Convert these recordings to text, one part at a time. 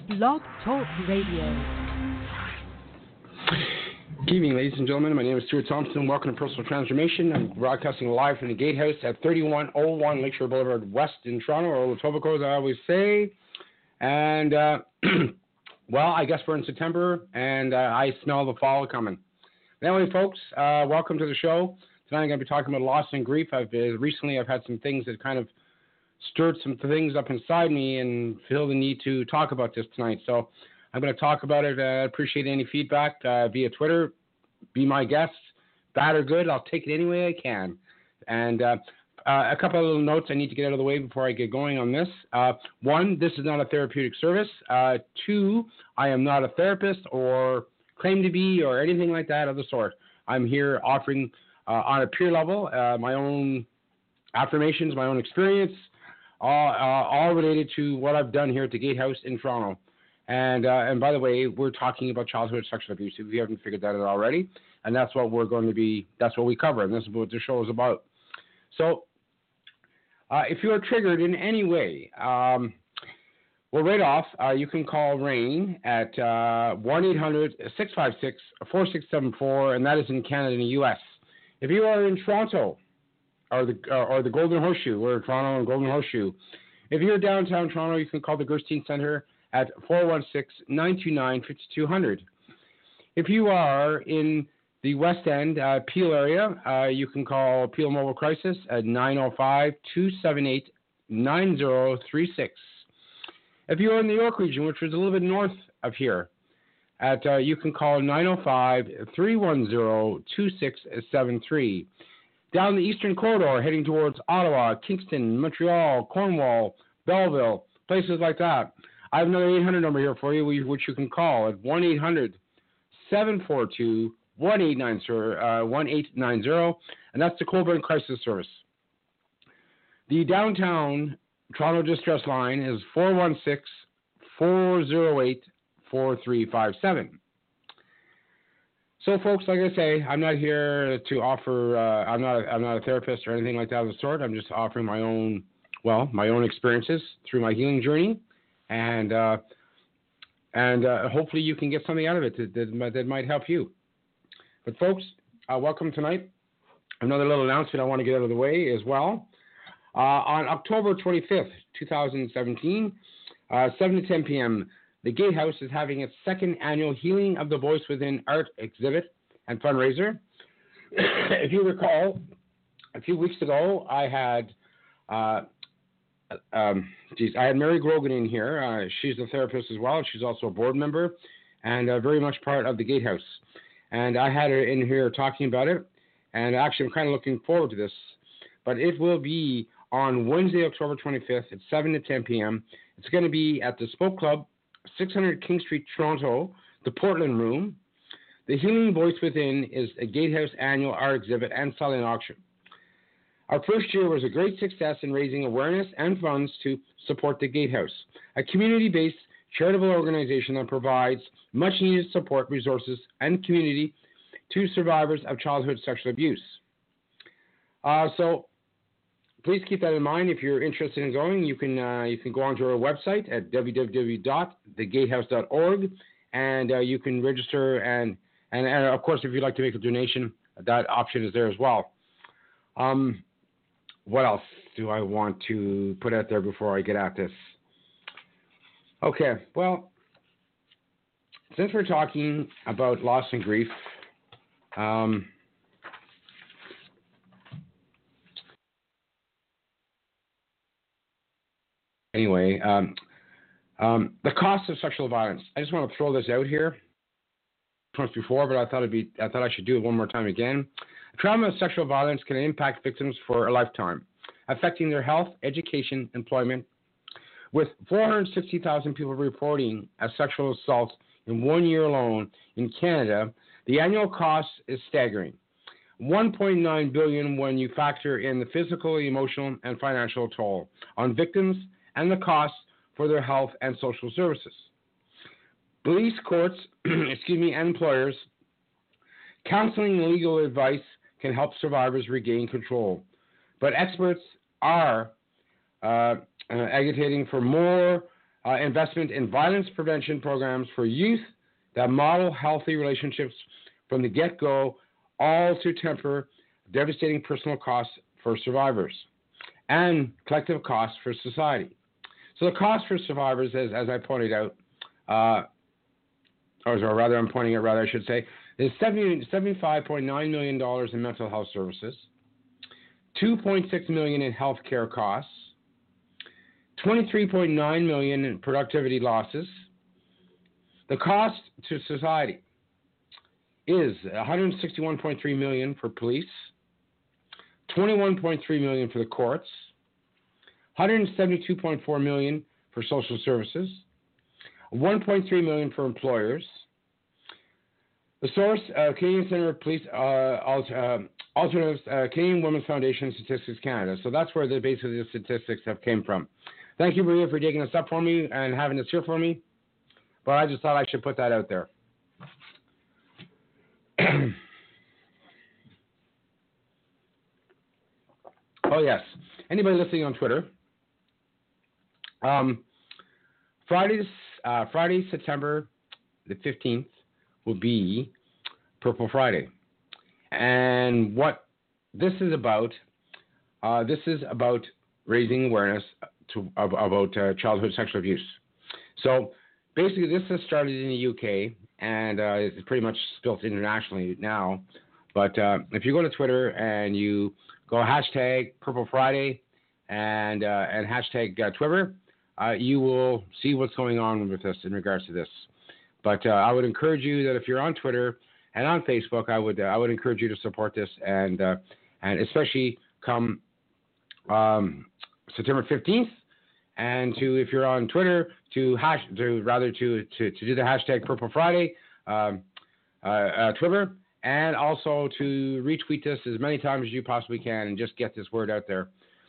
Blog Talk Radio. Good evening, ladies and gentlemen. My name is Stuart Thompson. Welcome to Personal Transformation. I'm broadcasting live from the Gatehouse at 3101 Lakeshore Boulevard West in Toronto, or Etobicoke, as I always say. And, well, I guess we're in September, and I smell the fall coming. Anyway, folks, welcome to the show. Tonight I'm going to be talking about loss and grief. Recently I've had some things that kind of stirred some things up inside me and feel the need to talk about this tonight. So I'm going to talk about it. I appreciate any feedback via Twitter. Be my guest. Bad or good, I'll take it any way I can. And a couple of little notes I need to get out of the way before I get going on this. One, this is not a therapeutic service. Two, I am not a therapist or claim to be or anything like that of the sort. I'm here offering on a peer level my own affirmations, my own experience, all related to what I've done here at the Gatehouse in Toronto. And by the way, we're talking about childhood sexual abuse, if you haven't figured that out already. And that's what that's what we cover, and this is what the show is about. So if you are triggered in any way, well, right off, you can call RAIN at 1-800-656-4674, and that is in Canada and the U.S. If you are in Toronto, or the Golden Horseshoe, we're in Toronto and Golden Horseshoe. If you're downtown Toronto, you can call the Gerstein Centre at 416-929-5200. If you are in the West End, Peel area, you can call Peel Mobile Crisis at 905-278-9036. If you are in the York region, which is a little bit north of here, you can call 905-310-2673. Down the Eastern Corridor, heading towards Ottawa, Kingston, Montreal, Cornwall, Belleville, places like that, I have another 800 number here for you, which you can call at 1-800-742-1890, and that's the Colburn Crisis Service. The downtown Toronto distress line is 416-408-4357. So, folks, like I say, I'm not here to offer. I'm not a therapist or anything like that of the sort. I'm just offering my own experiences through my healing journey, and hopefully you can get something out of it that might help you. But, folks, welcome tonight. Another little announcement I want to get out of the way as well. On October 25th, 2017, 7 to 10 p.m., the Gatehouse is having its second annual Healing of the Voice Within art exhibit and fundraiser. If you recall, a few weeks ago, I had Mary Grogan in here. She's a therapist as well. She's also a board member and very much part of the Gatehouse. And I had her in here talking about it. And actually, I'm kind of looking forward to this. But it will be on Wednesday, October 25th at 7 to 10 p.m. It's going to be at the Spoke Club, 600 King Street, Toronto, the Portland Room. The Healing Voice Within is a Gatehouse annual art exhibit and silent auction. Our first year was a great success in raising awareness and funds to support the Gatehouse, a community-based charitable organization that provides much-needed support, resources, and community to survivors of childhood sexual abuse. So please keep that in mind. If you're interested in going, you can go onto our website at www.thegatehouse.org, and you can register. And of course, if you'd like to make a donation, that option is there as well. What else do I want to put out there before I get at this? Okay, well, since we're talking about loss and grief, anyway, the cost of sexual violence. I just want to throw this out here. Once before, but I thought I should do it one more time again. Trauma of sexual violence can impact victims for a lifetime, affecting their health, education, employment. With 460,000 people reporting a sexual assault in 1 year alone in Canada, the annual cost is staggering. $1.9 billion when you factor in the physical, emotional, and financial toll on victims and the costs for their health and social services. Police, courts, and employers, counseling and legal advice can help survivors regain control. But experts are agitating for more investment in violence prevention programs for youth that model healthy relationships from the get-go, all to temper devastating personal costs for survivors and collective costs for society. So the cost for survivors, as I pointed out, or rather I'm pointing out, I should say, is $75.9 million in mental health services, $2.6 million in health care costs, $23.9 million in productivity losses. The cost to society is $161.3 million for police, $21.3 million for the courts, $172.4 million for social services, $1.3 million for employers. The source, Canadian Center for Police Alternatives, Canadian Women's Foundation Statistics Canada. So that's where basically the statistics have came from. Thank you, Maria, for digging this up for me and having this here for me. But I just thought I should put that out there. Oh, yes. Anybody listening on Twitter? Friday, September the 15th will be Purple Friday. And what this is about raising awareness about childhood sexual abuse. So basically this has started in the UK and it's pretty much spilt internationally now. But if you go to Twitter and you go hashtag Purple Friday and hashtag Twitter, you will see what's going on with this in regards to this. But I would encourage you that if you're on Twitter and on Facebook, I would encourage you to support this and especially come September 15th, and if you're on Twitter to do the hashtag Purple Friday Twitter, and also to retweet this as many times as you possibly can and just get this word out there.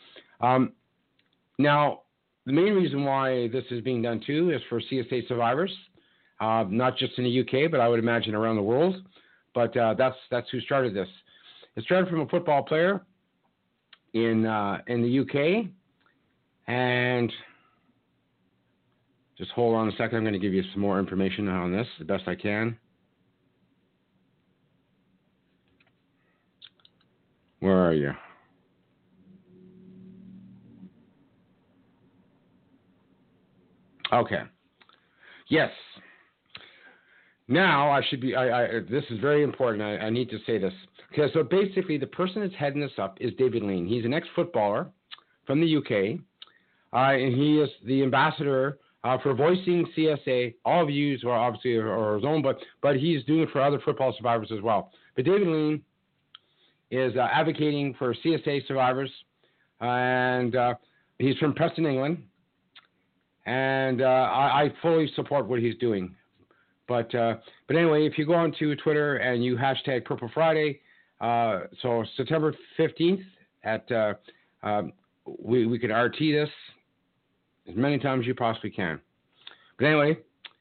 Now, the main reason why this is being done too is for CSA survivors, not just in the UK, but I would imagine around the world. But that's who started this. It started from a football player in the UK, and just hold on a second. I'm going to give you some more information on this, the best I can. Where are you? Okay. Yes. Now I should be. This is very important. I need to say this. Okay. So basically, the person that's heading this up is David Lean. He's an ex-footballer from the UK, and he is the ambassador for voicing CSA. All views are obviously are his own, but he's doing it for other football survivors as well. But David Lean is advocating for CSA survivors, and he's from Preston, England. And I fully support what he's doing. But anyway, if you go onto Twitter and you hashtag Purple Friday, so September 15th at we can RT this as many times as you possibly can. But anyway,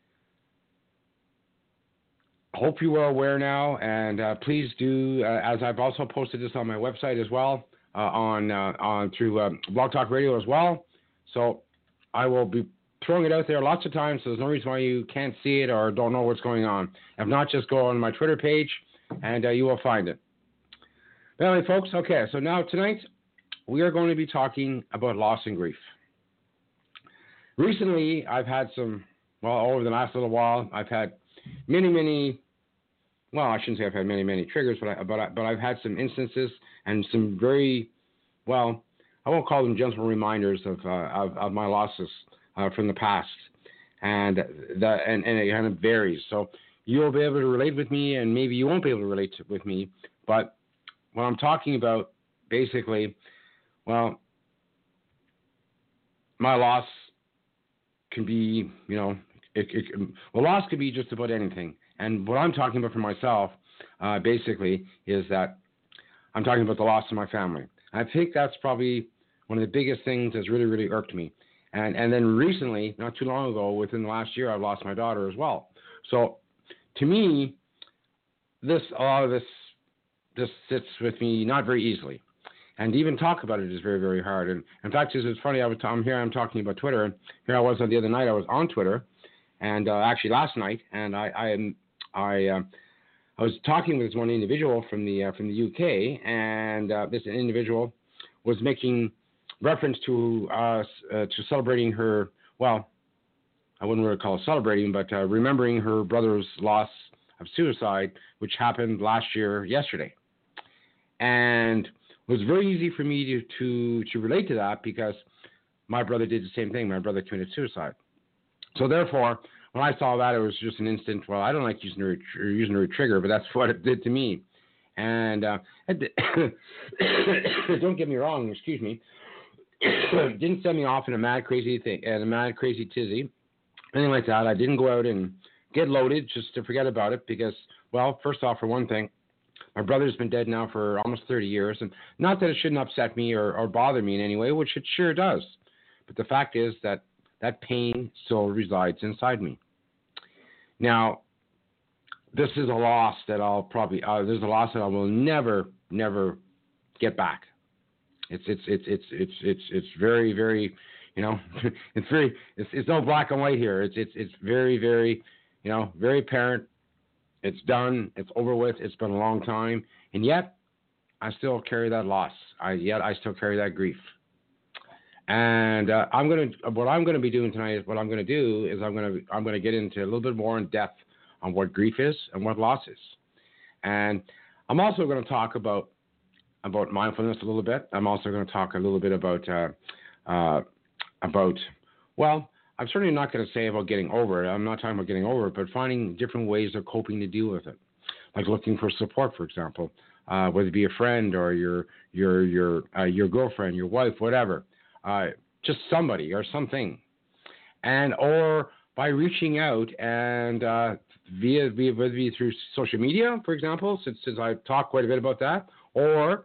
I hope you are aware now, and please do, as I've also posted this on my website as well, on through Blog Talk Radio as well. So I will be throwing it out there lots of times, so there's no reason why you can't see it or don't know what's going on. If not, just go on my Twitter page, and you will find it. But anyway, folks, okay, so now tonight we are going to be talking about loss and grief. Recently, I've had over the last little while, I've had many, well, I shouldn't say I've had many triggers, but I've had some instances and some very, well, I won't call them gentle reminders of my losses from the past, and it kind of varies. So you'll be able to relate with me, and maybe you won't be able to relate with me. But what I'm talking about, basically, well, my loss can be, loss could be just about anything. And what I'm talking about for myself, basically, is that I'm talking about the loss of my family. I think that's probably one of the biggest things that's really, really irked me. And then recently, not too long ago, within the last year, I've lost my daughter as well. So to me, a lot of this sits with me not very easily. And to even talk about it is very, very hard. And in fact, it's funny. I'm talking about Twitter, and here I was the other night. I was on Twitter, and actually last night, and I was talking with this one individual from the UK, and this individual was making reference to celebrating her. Well, I wouldn't really call it celebrating, but remembering her brother's loss of suicide, which happened last year, yesterday, and it was very easy for me to relate to that because my brother did the same thing. My brother committed suicide. So therefore, when I saw that, it was just an instant, well, I don't like using the word trigger, but that's what it did to me. And don't get me wrong, excuse me, it didn't send me off in a mad, crazy tizzy, anything like that. I didn't go out and get loaded just to forget about it because, well, first off, for one thing, my brother's been dead now for almost 30 years, and not that it shouldn't upset me or bother me in any way, which it sure does. But the fact is that pain still resides inside me. Now, this is a loss that I'll probably there's a loss that I will never get back. It's very, very, it's no black and white here. It's very, very, very apparent. It's done. It's over with. It's been a long time, and yet I still carry that loss. I still carry that grief. And what I'm gonna be doing tonight is I'm gonna get into a little bit more in depth on what grief is and what loss is. And I'm also going to talk about mindfulness a little bit. I'm also going to talk a little bit about well, I'm certainly not going to say about getting over it. I'm not talking about getting over it, but finding different ways of coping to deal with it, like looking for support, for example, whether it be a friend or your girlfriend, your wife, whatever, just somebody or something, and or by reaching out and via through social media, for example, since I've talked quite a bit about that, or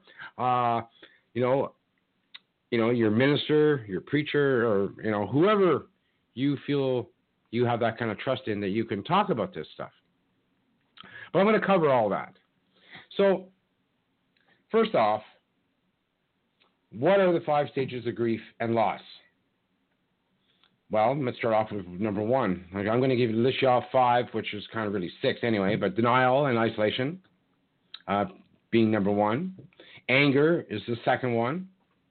your minister, your preacher, or whoever you feel you have that kind of trust in that you can talk about this stuff. But I'm going to cover all that. So, first off, what are the 5 stages of grief and loss? Well, let's start off with number 1. I'm going to list you off 5, which is kind of really 6 anyway, but denial and isolation being number 1. Anger is the second one.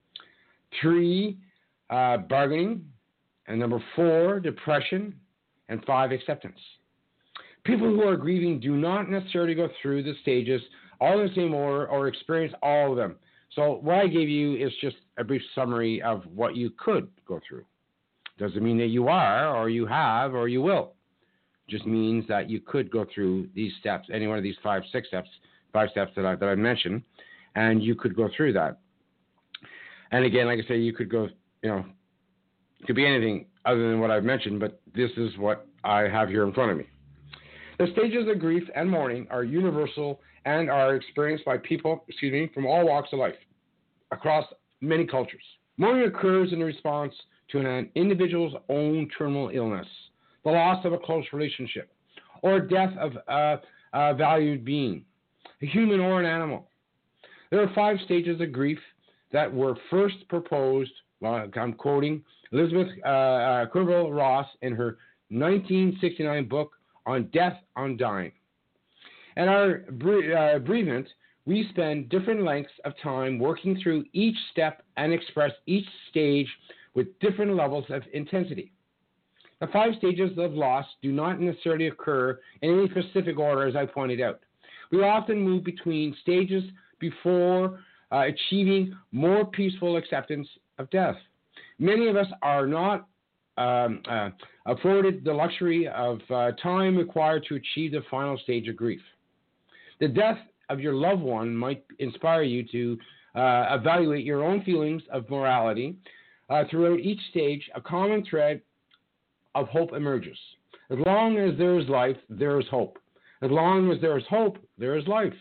3, bargaining. And number 4, depression. And 5, acceptance. People who are grieving do not necessarily go through the stages all in the same order or experience all of them. So what I gave you is just a brief summary of what you could go through. Doesn't mean that you are, or you have, or you will. Just means that you could go through these steps, any one of these 5 steps that I mentioned, and you could go through that. And again, like I say, you could go, it could be anything other than what I've mentioned, but this is what I have here in front of me. The stages of grief and mourning are universal and are experienced by people, from all walks of life, across many cultures. Mourning occurs in response to an individual's own terminal illness, the loss of a close relationship, or death of a valued being, a human or an animal. There are 5 stages of grief that were first proposed, I'm quoting Elizabeth Kubler-Ross in her 1969 book on Death on Dying. In our bereavement, we spend different lengths of time working through each step and express each stage with different levels of intensity. The 5 stages of loss do not necessarily occur in any specific order, as I pointed out. We often move between stages before achieving more peaceful acceptance of death. Many of us are not afforded the luxury of time required to achieve the final stage of grief. The death of your loved one might inspire you to evaluate your own feelings of morality. Throughout each stage, a common thread of hope emerges. As long as there is life, there is hope. As long as there is hope, there is life.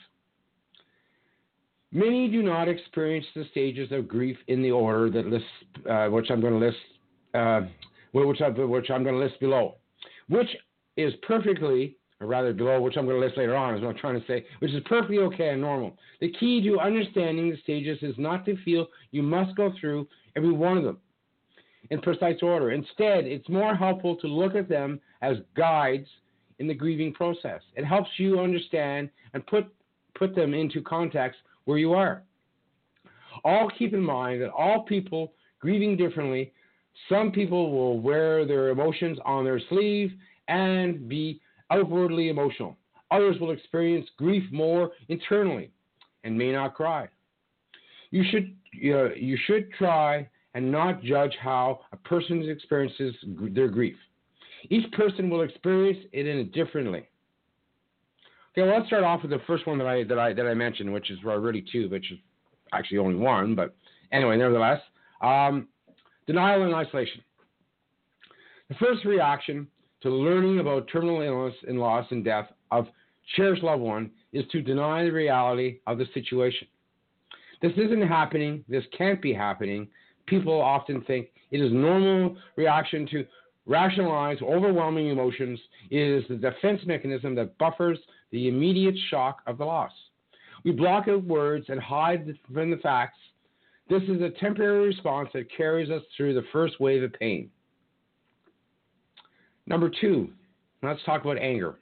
Many do not experience the stages of grief in the order that which I'm going to list below, which is perfectly or rather below, which I'm going to list later on, is what I'm trying to say, which is perfectly okay and normal. The key to understanding the stages is not to feel you must go through every one of them in precise order. Instead, it's more helpful to look at them as guides in the grieving process. It helps you understand and put them into context where you are. All keep in mind that all people grieving differently. Some people will wear their emotions on their sleeve and be outwardly emotional. Others will experience grief more internally and may not cry. You should try and not judge how a person experiences their grief. Each person will experience it differently. Okay, well, let's start off with the first one that I mentioned, which is really two, which is actually only one, but anyway, nevertheless, denial and isolation. The first reaction to learning about terminal illness and loss and death of cherished loved one is to deny the reality of the situation. This isn't happening. This can't be happening. People often think it is normal reaction to rationalize overwhelming emotions. It is the defense mechanism that buffers the immediate shock of the loss. We block out words and hide from the facts. This is a temporary response that carries us through the first wave of pain. Number two, let's talk about anger.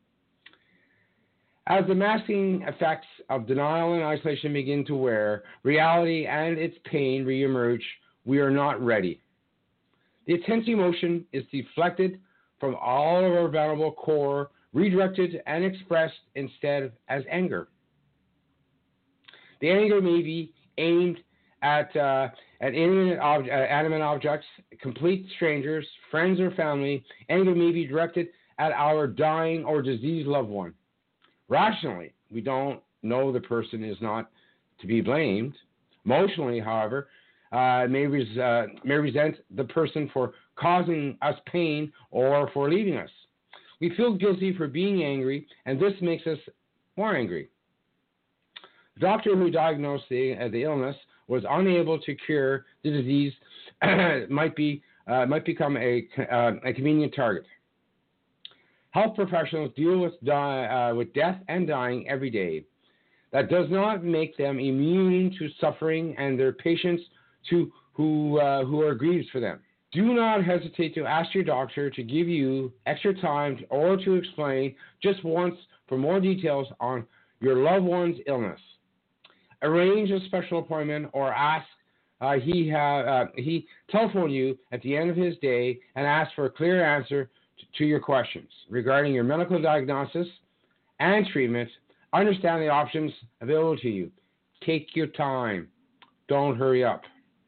As the masking effects of denial and isolation begin to wear, reality and its pain reemerge. We are not ready. The intense emotion is deflected from all of our vulnerable core, redirected and expressed instead as anger. The anger may be aimed at animate objects, complete strangers, friends or family. Anger may be directed at our dying or diseased loved one. Rationally, we don't know the person is not to be blamed. Emotionally, however, may resent the person for causing us pain or for leaving us. We feel guilty for being angry, and this makes us more angry. The doctor who diagnosed the illness was unable to cure the disease. might become a convenient target. Health professionals deal with death and dying every day. That does not make them immune to suffering and their patients who are grieved for them. Do not hesitate to ask your doctor to give you extra time or to explain just once for more details on your loved one's illness. Arrange a special appointment or ask he telephone you at the end of his day and ask for a clear answer to your questions regarding your medical diagnosis and treatment. Understand the options available to you. Take your time. Don't hurry up.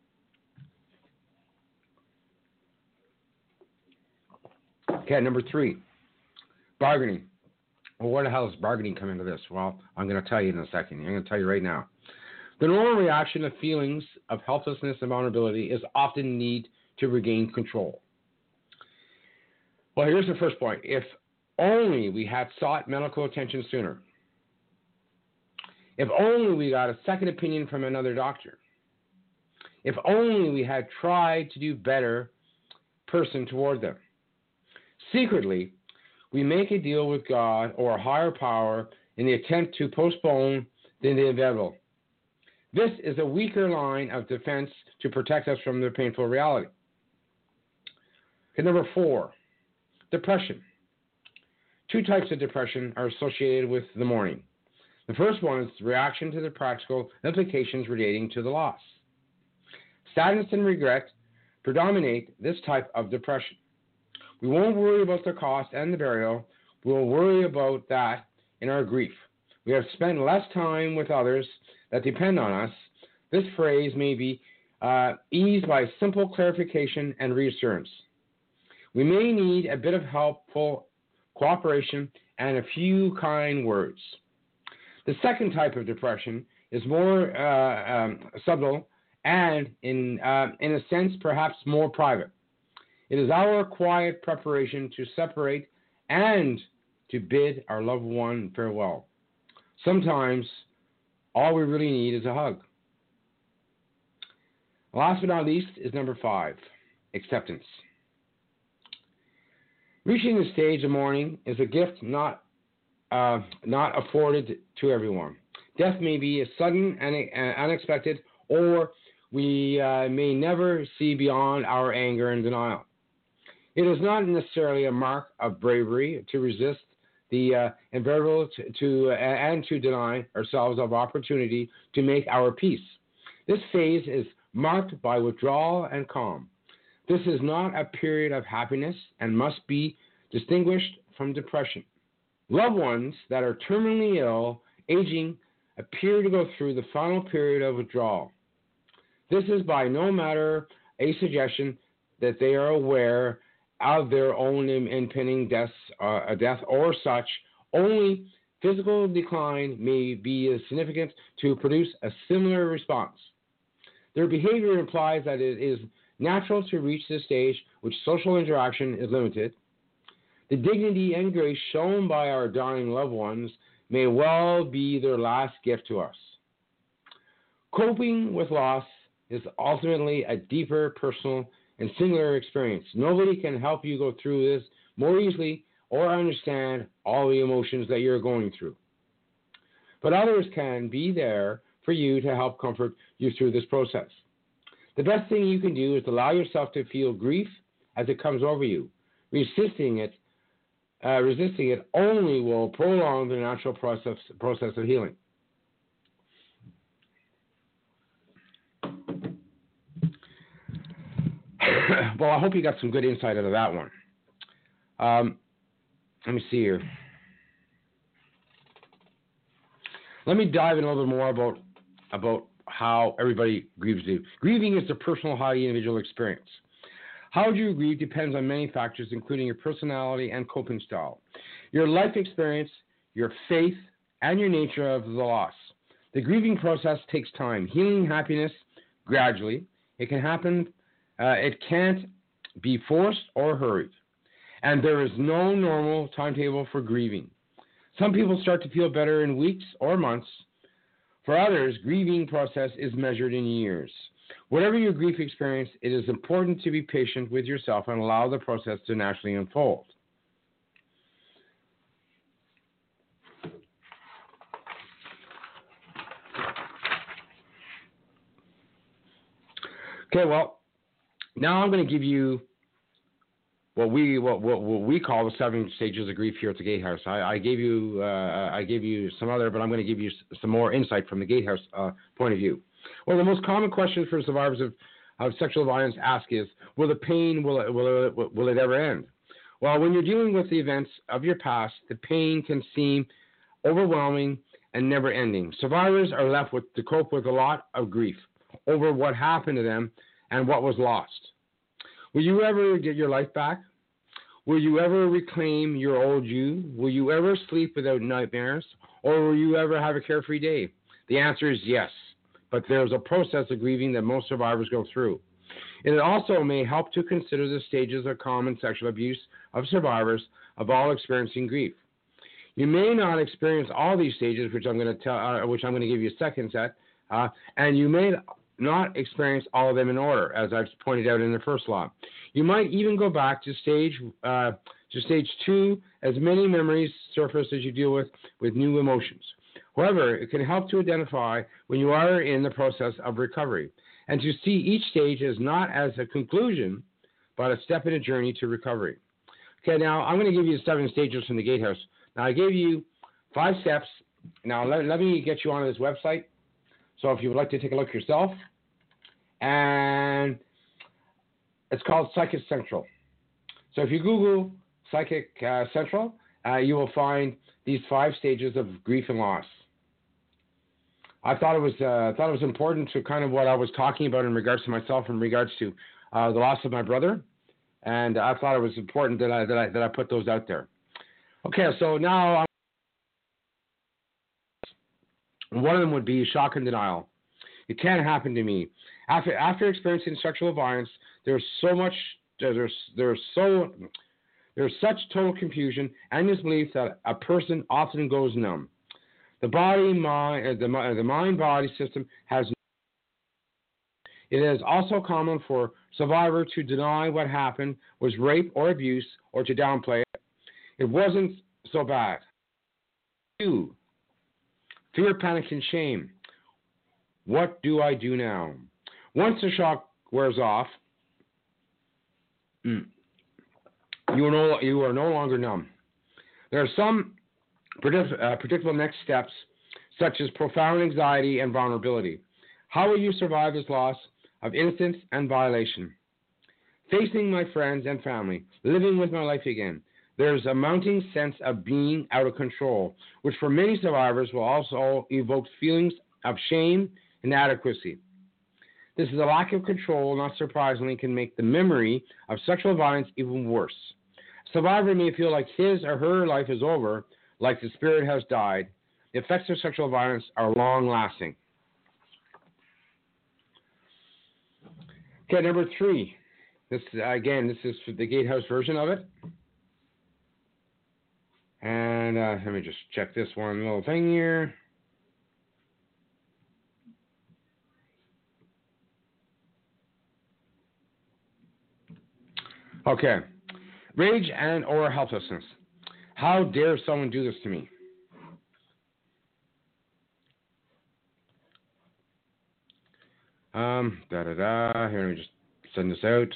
Okay, number three, bargaining. Well, where the hell does bargaining come into this? Well, I'm going to tell you in a second. I'm going to tell you right now. The normal reaction of feelings of helplessness and vulnerability is often need to regain control. Well, here's the first point. If only we had sought medical attention sooner. If only we got a second opinion from another doctor. If only we had tried to do better person toward them. Secretly, we make a deal with God or a higher power in the attempt to postpone the inevitable. This is a weaker line of defense to protect us from the painful reality. Okay, number four, depression. Two types of depression are associated with the mourning. The first one is the reaction to the practical implications relating to the loss. Sadness and regret predominate this type of depression. We won't worry about the cost and the burial. We'll worry about that in our grief. We have spent less time with others that depend on us. This phrase may be eased by simple clarification and reassurance. We may need a bit of helpful cooperation and a few kind words. The second type of depression is more subtle and, in a sense, perhaps more private. It is our quiet preparation to separate and to bid our loved one farewell. Sometimes all we really need is a hug. Last but not least is number five, acceptance. Reaching the stage of mourning is a gift not afforded to everyone. Death may be sudden and unexpected, or we may never see beyond our anger and denial. It is not necessarily a mark of bravery to resist the inevitable and to deny ourselves of opportunity to make our peace. This phase is marked by withdrawal and calm. This is not a period of happiness and must be distinguished from depression. Loved ones that are terminally ill, aging, appear to go through the final period of withdrawal. This is by no matter a suggestion that they are aware of their own impending death or such. Only physical decline may be significant to produce a similar response. Their behavior implies that it is natural to reach this stage which social interaction is limited. The dignity and grace shown by our dying loved ones may well be their last gift to us. Coping with loss is ultimately a deeper, personal, and singular experience. Nobody can help you go through this more easily or understand all the emotions that you're going through. But others can be there for you to help comfort you through this process. The best thing you can do is allow yourself to feel grief as it comes over you. Resisting it only will prolong the natural process of healing. Well, I hope you got some good insight out of that one. Let me see here. Let me dive in a little bit more about how everybody grieves. Grieving is a personal, highly individual experience. How you grieve depends on many factors, including your personality and coping style, your life experience, your faith, and your nature of the loss. The grieving process takes time. Healing happiness gradually. It can happen. It can't be forced or hurried. And there is no normal timetable for grieving. Some people start to feel better in weeks or months. For others, grieving process is measured in years. Whatever your grief experience, it is important to be patient with yourself and allow the process to naturally unfold. Okay, well, now I'm going to give you what we call the 7 stages of grief here at the Gatehouse. I gave you some other, but I'm going to give you some more insight from the Gatehouse point of view. Well, the most common question for survivors of sexual violence ask is, will the pain, will it ever end? Well, when you're dealing with the events of your past, the pain can seem overwhelming and never ending. Survivors are left to cope with a lot of grief over what happened to them and what was lost. Will you ever get your life back? Will you ever reclaim your old you? Will you ever sleep without nightmares? Or will you ever have a carefree day? The answer is yes, but there's a process of grieving that most survivors go through. It also may help to consider the stages of common sexual abuse of survivors of all experiencing grief. You may not experience all these stages, which I'm going to give you a second set, and you may not experience all of them in order, as I've pointed out in the first law. You might even go back to stage 2 as many memories surface as you deal with new emotions. However, it can help to identify when you are in the process of recovery and to see each stage as not as a conclusion, but a step in a journey to recovery. Okay, now I'm going to give you the 7 stages from the Gatehouse. Now, I gave you 5 steps. Now, let me get you onto this website. So if you would like to take a look yourself, and it's called Psychic Central. So if you Google Psychic Central, you will find these 5 stages of grief and loss. I thought it was important to kind of what I was talking about in regards to myself, in regards to the loss of my brother, and I thought it was important that I put those out there. Okay, so now one of them would be shock and denial. It can't happen to me. After experiencing sexual violence, there's such total confusion and disbelief that a person often goes numb. The mind-body system has It is also common for survivor to deny what happened was rape or abuse or to downplay it. It wasn't so bad. 2. Fear, panic, and shame. What do I do now? Once the shock wears off, you are no longer numb. There are some predictable next steps, such as profound anxiety and vulnerability. How will you survive this loss of innocence and violation? Facing my friends and family, living with my life again. There's a mounting sense of being out of control, which for many survivors will also evoke feelings of shame and inadequacy. This is a lack of control, not surprisingly, can make the memory of sexual violence even worse. A survivor may feel like his or her life is over, like the spirit has died. The effects of sexual violence are long-lasting. Okay, number 3. This is the Gatehouse version of it. And let me just check this one little thing here. Okay. Rage and or helplessness. How dare someone do this to me? Here, let me just send this out.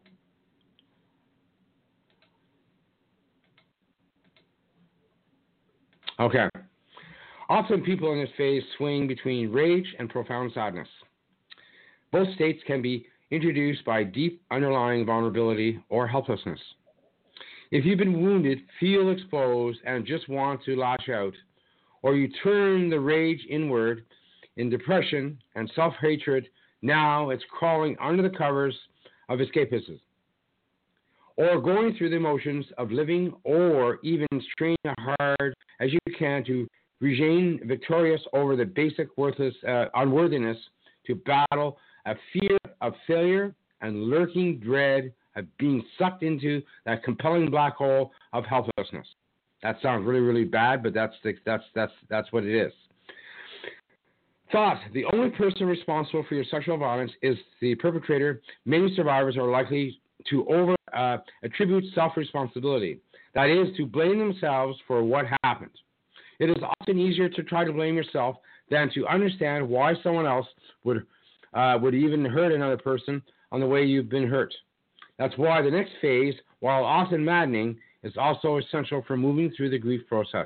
Okay. Often people in this phase swing between rage and profound sadness. Both states can be introduced by deep underlying vulnerability or helplessness. If you've been wounded, feel exposed, and just want to lash out, or you turn the rage inward in depression and self-hatred, now it's crawling under the covers of escapism, or going through the motions of living, or even straining as hard as you can to regain victorious over the basic unworthiness to battle a fear of failure and lurking dread of being sucked into that compelling black hole of helplessness. That sounds really, really bad, but that's what it is. Thought: the only person responsible for your sexual violence is the perpetrator. Many survivors are likely to attribute self-responsibility. That is, to blame themselves for what happened. It is often easier to try to blame yourself than to understand why someone else would even hurt another person on the way you've been hurt. That's why the next phase, while often maddening, is also essential for moving through the grief process.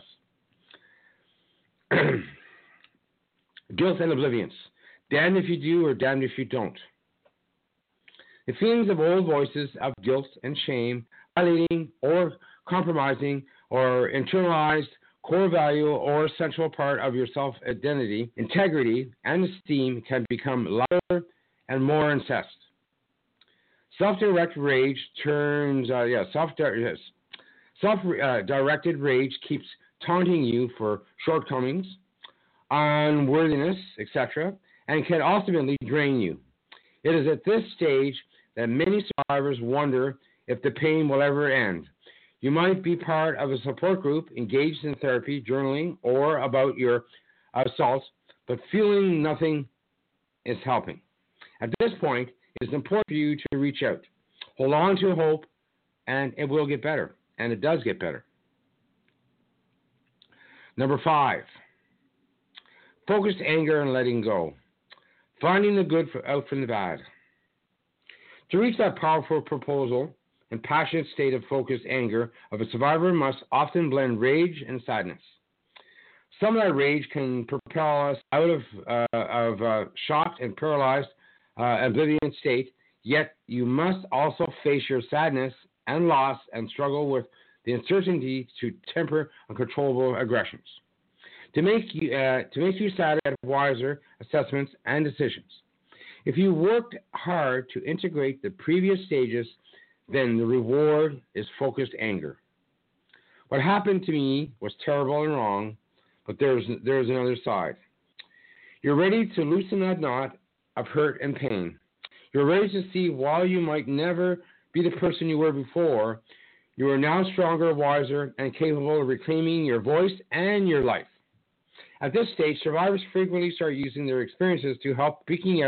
Guilt and oblivion. Damned if you do or damned if you don't. The feelings of old voices of guilt and shame, violating or compromising or internalized core value or essential part of your self-identity, integrity, and esteem can become louder and more incensed. Self-directed rage self-directed rage keeps taunting you for shortcomings, unworthiness, etc., and can ultimately drain you. It is at this stage that many survivors wonder if the pain will ever end. You might be part of a support group, engaged in therapy, journaling, or about your assaults, but feeling nothing is helping. At this point, it is important for you to reach out. Hold on to hope, and it will get better. And it does get better. Number 5. Focused anger and letting go. Finding the good out from the bad. To reach that powerful proposal and passionate state of focused anger of a survivor must often blend rage and sadness. Some of that rage can propel us out of shocked and paralyzed oblivion state, yet you must also face your sadness and loss and struggle with the uncertainty to temper uncontrollable aggressions. To make you sadder at wiser assessments and decisions. If you worked hard to integrate the previous stages, then the reward is focused anger. What happened to me was terrible and wrong, but there's another side. You're ready to loosen that knot of hurt and pain. You're ready to see while you might never be the person you were before, you are now stronger, wiser, and capable of reclaiming your voice and your life. At this stage, survivors frequently start using their experiences to help speaking out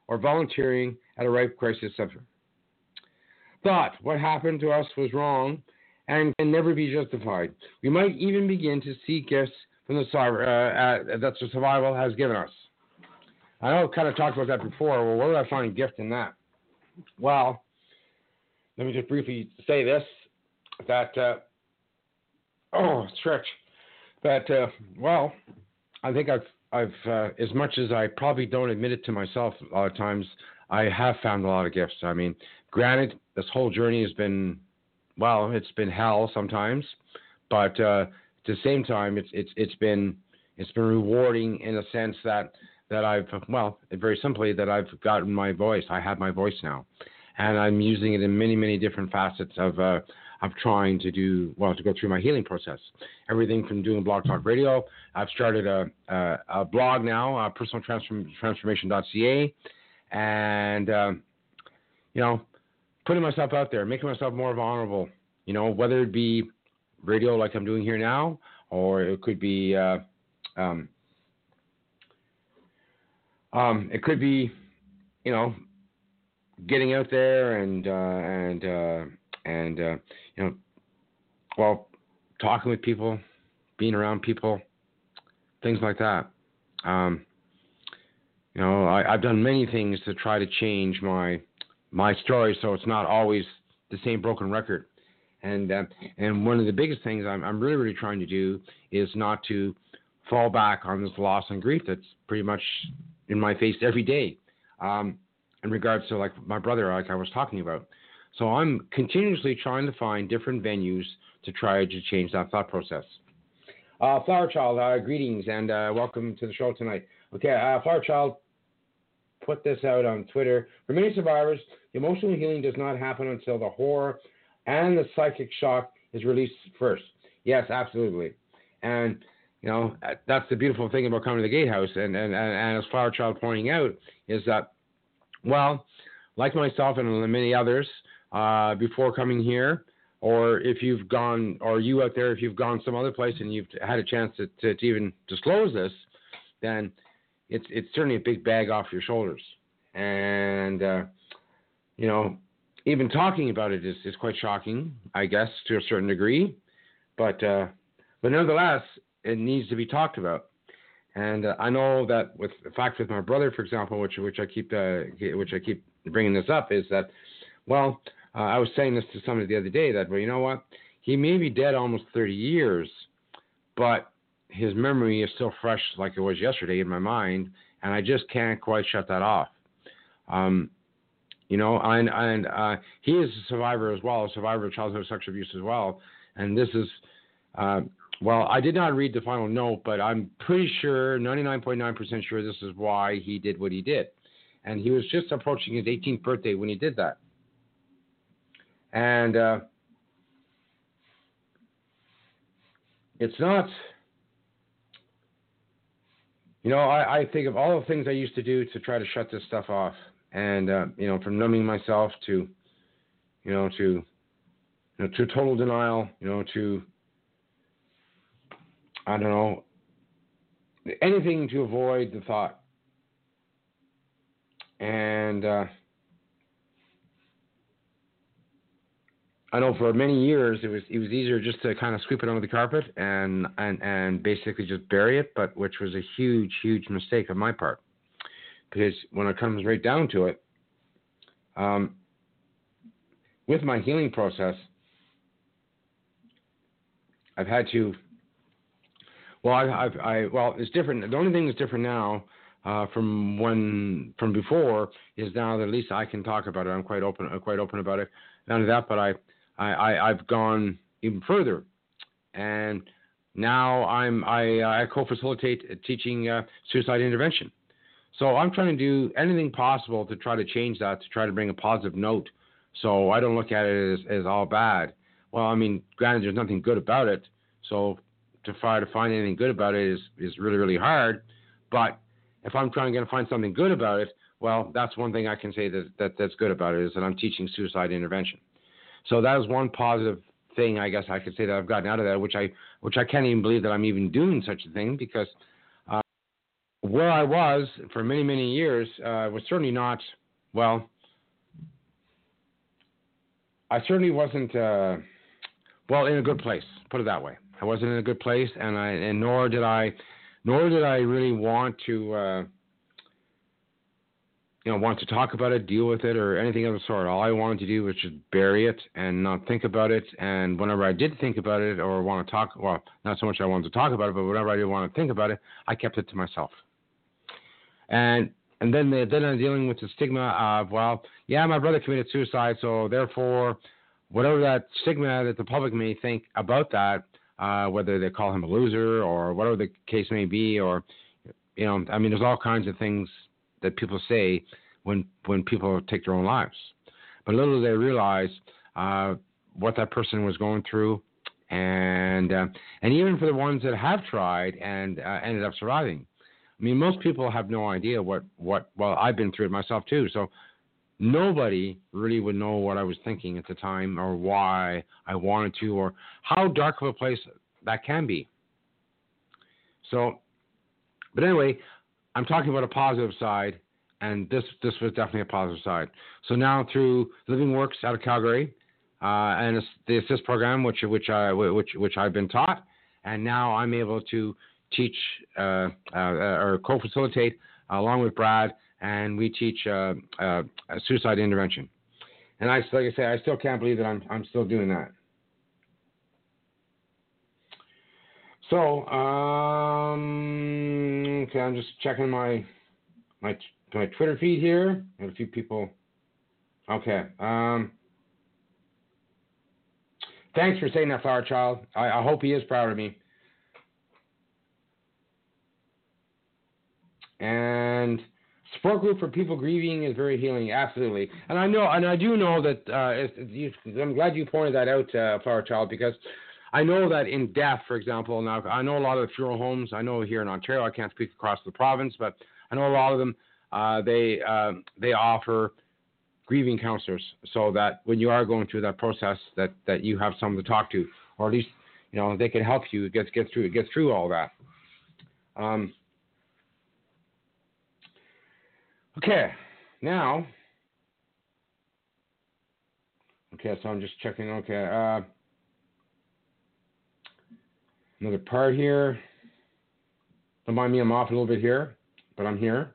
or volunteering at a rape crisis center. Thought what happened to us was wrong and can never be justified. We might even begin to see gifts from the that the survival has given us. I know I've kind of talked about that before. Well, where do I find a gift in that? Well, let me just briefly say this, that, stretch, that, I think I've as much as I probably don't admit it to myself a lot of times, I have found a lot of gifts. I mean, granted, this whole journey has been, it's been hell sometimes, but at the same time, it's been rewarding in a sense that I've, very simply, that I've gotten my voice. I have my voice now, and I'm using it in many, many different facets of trying to to go through my healing process. Everything from doing Blog Talk Radio. I've started a blog now, personaltransformation.ca, and putting myself out there, making myself more vulnerable. Whether it be radio like I'm doing here now, or it could be getting out there and talking with people, being around people, things like that. I've done many things to try to change my story, so it's not always the same broken record. And one of the biggest things I'm really, really trying to do is not to fall back on this loss and grief that's pretty much in my face every day, in regards to like my brother, like I was talking about. So I'm continuously trying to find different venues to try to change that thought process. Flower Child, greetings and welcome to the show tonight. Okay, Flower Child put this out on Twitter. For many survivors, emotional healing does not happen until the horror and the psychic shock is released first. Yes, absolutely. And that's the beautiful thing about coming to the Gatehouse, and as Flower Child pointing out, is that, like myself and many others, before coming here, or if you've gone, or you out there, if you've gone some other place and you've had a chance to even disclose this, then it's certainly a big bag off your shoulders. And, even talking about it is quite shocking, I guess, to a certain degree. But nonetheless, it needs to be talked about. And I know that with my brother, for example, which I keep bringing this up, is that, I was saying this to somebody the other day that, you know what, he may be dead almost 30 years, but his memory is still fresh like it was yesterday in my mind, and I just can't quite shut that off. And he is a survivor as well, a survivor of childhood sexual abuse as well. And this is, I did not read the final note, but I'm pretty sure, 99.9% sure, this is why he did what he did. And he was just approaching his 18th birthday when he did that. And it's not, I think of all the things I used to do to try to shut this stuff off. And, from numbing myself to total denial, to, I don't know, anything to avoid the thought. And I know for many years it was easier just to kind of sweep it under the carpet and basically just bury it, but which was a huge, huge mistake on my part. Because when it comes right down to it, with my healing process, I've had to. It's different. The only thing that's different now from before is now that at least I can talk about it. I'm quite open about it. Not only that, but I've gone even further, and now I co-facilitate teaching suicide intervention. So I'm trying to do anything possible to try to change that, to try to bring a positive note, so I don't look at it as all bad. Well, I mean, granted, there's nothing good about it, so to try to find anything good about it is really, really hard. But if I'm trying to find something good about it, well, that's one thing I can say that's good about it, is that I'm teaching suicide intervention. So that is one positive thing, I guess I could say, that I've gotten out of that, which I can't even believe that I'm even doing such a thing, because where I was for many, many years was certainly not, well, I certainly wasn't, in a good place, put it that way. I wasn't in a good place, and nor did I really want to, want to talk about it, deal with it, or anything of the sort. All I wanted to do was just bury it and not think about it. And whenever I did think about it or want to talk, well, not so much I wanted to talk about it, but whenever I did want to think about it, I kept it to myself. And then I'm dealing with the stigma of, well, yeah, my brother committed suicide, so therefore, whatever that stigma that the public may think about that, whether they call him a loser or whatever the case may be, or, there's all kinds of things that people say when people take their own lives. But little do they realize what that person was going through, and even for the ones that have tried and ended up surviving. I mean, most people have no idea well, I've been through it myself too, so nobody really would know what I was thinking at the time or why I wanted to or how dark of a place that can be. So, but anyway, I'm talking about a positive side, and this was definitely a positive side. So now through Living Works out of Calgary and the ASSIST program, which I've been taught, and now I'm able to teach or co-facilitate along with Brad, and we teach suicide intervention. And like I say, I still can't believe that I'm still doing that. So, okay, I'm just checking my Twitter feed here. I have a few people. Okay. Thanks for saying that, Flower Child. I hope he is proud of me. And support group for people grieving is very healing, absolutely. And I do know that. I'm glad you pointed that out, Flower Child, because I know that in death, for example, now I know a lot of the funeral homes. I know here in Ontario, I can't speak across the province, but I know a lot of them. They offer grieving counselors, so that when you are going through that process, that you have someone to talk to, or at least they can help you get through all that. Okay, now. Okay, so I'm just checking. Okay. Another part here. Don't mind me, I'm off a little bit here, but I'm here.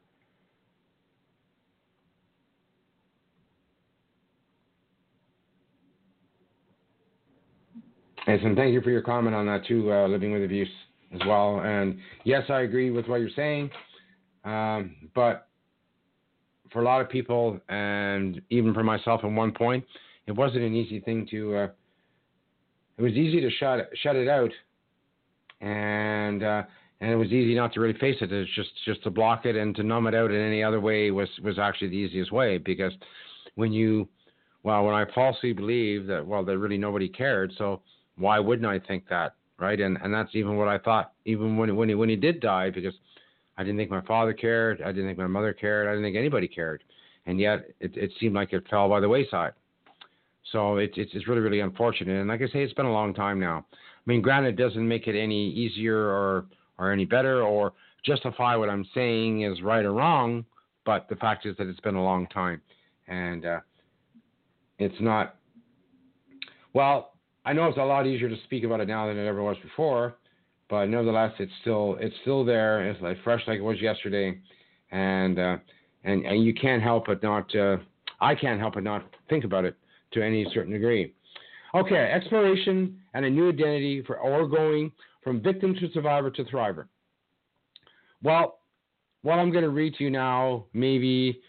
And thank you for your comment on that too, living with abuse as well. And yes, I agree with what you're saying, but for a lot of people, and even for myself at one point, it wasn't an easy thing to. It was easy to shut it out. And it was easy not to really face it. It's just to block it and to numb it out in any other way was actually the easiest way, because when I falsely believed that, that really nobody cared, so why wouldn't I think that, right? And that's even what I thought, even when he did die, because I didn't think my father cared, I didn't think my mother cared, I didn't think anybody cared, and yet it seemed like it fell by the wayside. So it's really, really unfortunate. And like I say, it's been a long time now. I mean, granted, it doesn't make it any easier or any better or justify what I'm saying is right or wrong, but the fact is that it's been a long time. And it's not, I know it's a lot easier to speak about it now than it ever was before, but nevertheless, it's still there. It's like fresh like it was yesterday. And you can't help but not, I can't help but not think about it to any certain degree. Okay, exploration and a new identity or going from victim to survivor to thriver. Well, what I'm going to read to you now maybe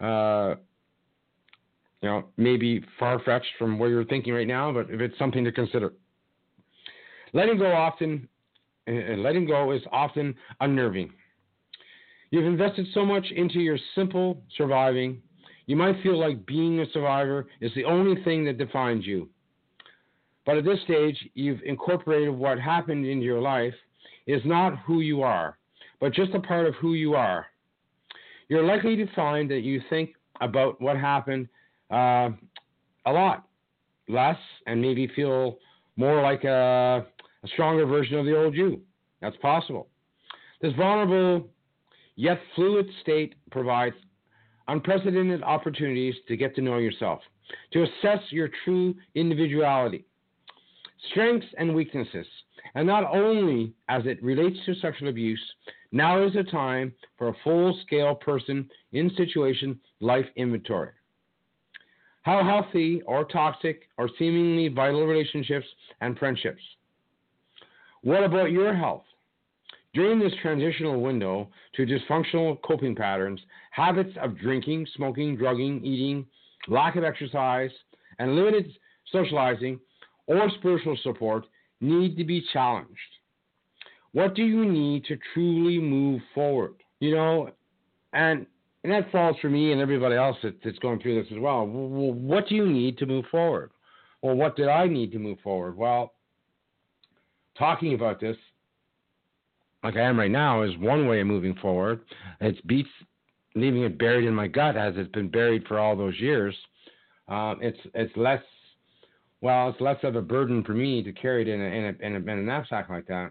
far-fetched from where you're thinking right now, but if it's something to consider. Letting go is often unnerving. You've invested so much into your simple surviving, you might feel like being a survivor is the only thing that defines you. But at this stage, you've incorporated what happened into your life is not who you are, but just a part of who you are. You're likely to find that you think about what happened a lot less and maybe feel more like a stronger version of the old you. That's possible. This vulnerable yet fluid state provides unprecedented opportunities to get to know yourself, to assess your true individuality, strengths and weaknesses, and not only as it relates to sexual abuse. Now is the time for a full-scale person in situation life inventory. How healthy or toxic or seemingly vital relationships and friendships? What about your health? During this transitional window to dysfunctional coping patterns, habits of drinking, smoking, drugging, eating, lack of exercise, and limited socializing or spiritual support need to be challenged. What do you need to truly move forward? And that falls for me and everybody else that's going through this as well. Well, what do you need to move forward? Or what did I need to move forward? Well, talking about this, like I am right now, is one way of moving forward. It beats leaving it buried in my gut as it's been buried for all those years. It's less of a burden for me to carry it in a knapsack like that.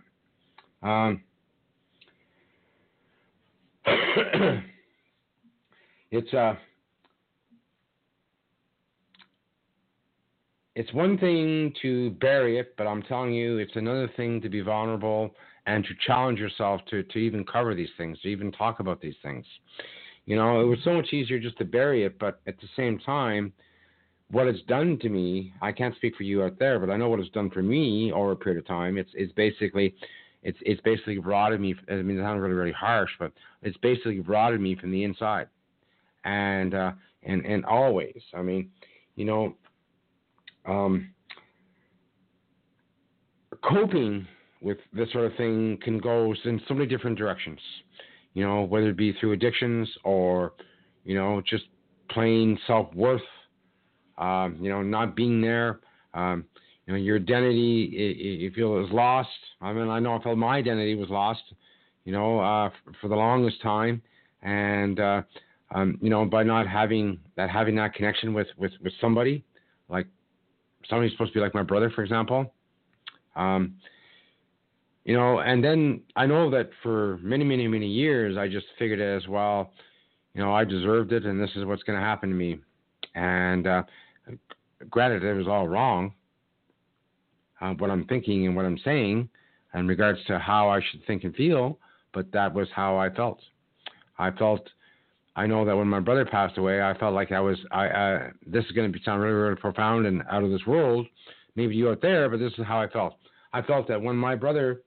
It's one thing to bury it, but I'm telling you, it's another thing to be vulnerable and to challenge yourself to even cover these things, to even talk about these things. It was so much easier just to bury it, but at the same time, what it's done to me, I can't speak for you out there, but I know what it's done for me over a period of time. It's basically rotted me. I mean, it sounds really, really harsh, but it's basically rotted me from the inside. And always, I mean, coping with this sort of thing can go in so many different directions, whether it be through addictions or, just plain self-worth, not being there, your identity, you feel is lost. I mean, I know I felt my identity was lost, for the longest time. And, by not having that connection with somebody, like somebody's supposed to be like my brother, for example. And then I know that for many, many, many years, I just figured it as well, I deserved it and this is what's going to happen to me. And granted, it was all wrong, what I'm thinking and what I'm saying in regards to how I should think and feel, but that was how I felt. I know that when my brother passed away, I felt like this is going to sound really, really profound and out of this world, maybe you out there, but this is how I felt. I felt that when my brother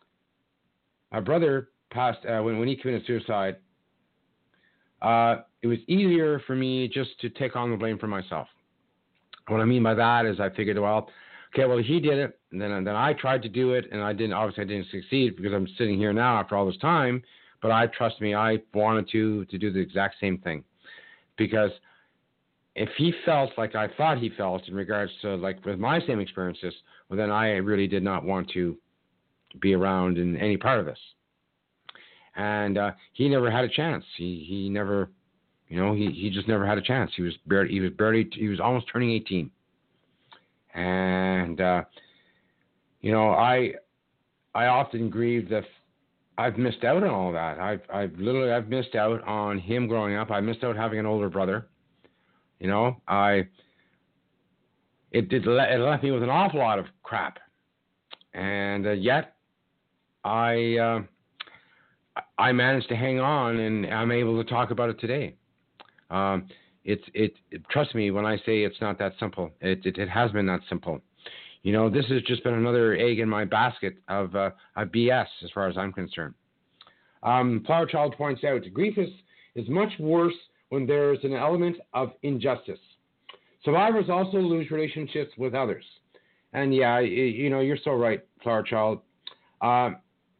passed, when he committed suicide, it was easier for me just to take on the blame for myself. What I mean by that is I figured, he did it, and then I tried to do it, and I didn't succeed because I'm sitting here now after all this time. But I wanted to do the exact same thing, because if he felt like I thought he felt in regards to like with my same experiences, well, then I really did not want to be around in any part of this. And he never had a chance. He never, he just never had a chance. He was almost turning 18. And, I often grieve that I've missed out on all that. I've missed out on him growing up. I missed out having an older brother. It left me with an awful lot of crap. And yet I managed to hang on, and I'm able to talk about it today. Trust me when I say it's not that simple. It has been that simple. This has just been another egg in my basket of BS as far as I'm concerned. Flower Child points out, grief is much worse when there's an element of injustice. Survivors also lose relationships with others. And yeah, you're so right, Flower Child. I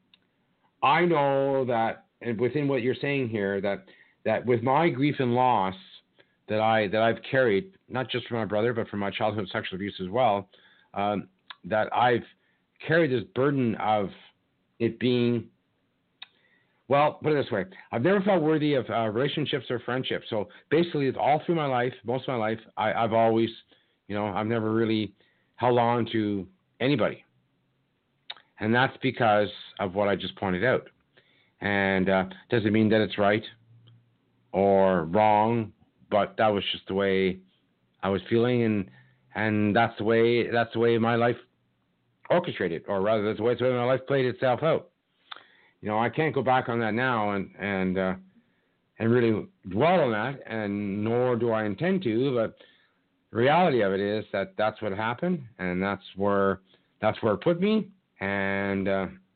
know that, and within what you're saying here, that with my grief and loss that I've carried, not just from my brother, but from my childhood sexual abuse as well, that I've carried this burden of it being, well, put it this way, I've never felt worthy of relationships or friendships. So basically, all through my life, most of my life, I've always, I've never really held on to anybody. And that's because of what I just pointed out. And doesn't mean that it's right or wrong, but that was just the way I was feeling, and that's the way my life orchestrated, or rather, that's the way my life played itself out. I can't go back on that now and really dwell on that, and nor do I intend to. But the reality of it is that that's what happened, and that's where it put me, and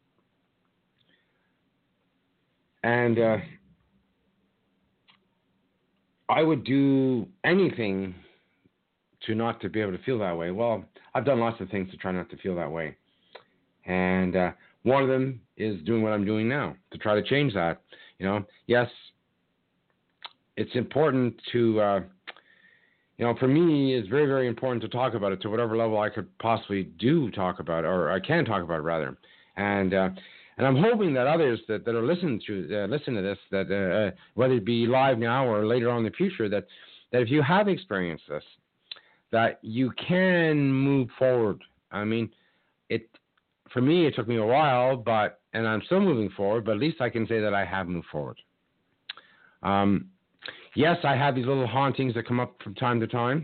I would do anything to not to be able to feel that way. Well, I've done lots of things to try not to feel that way. And one of them is doing what I'm doing now to try to change that. Yes, it's important to, for me, it's very, very important to talk about it to whatever level I could possibly talk about it, or I can talk about it rather. And I'm hoping that others that are listening to this, that whether it be live now or later on in the future, that if you have experienced this, that you can move forward. I mean, for me, it took me a while, and I'm still moving forward, but at least I can say that I have moved forward. Yes, I have these little hauntings that come up from time to time.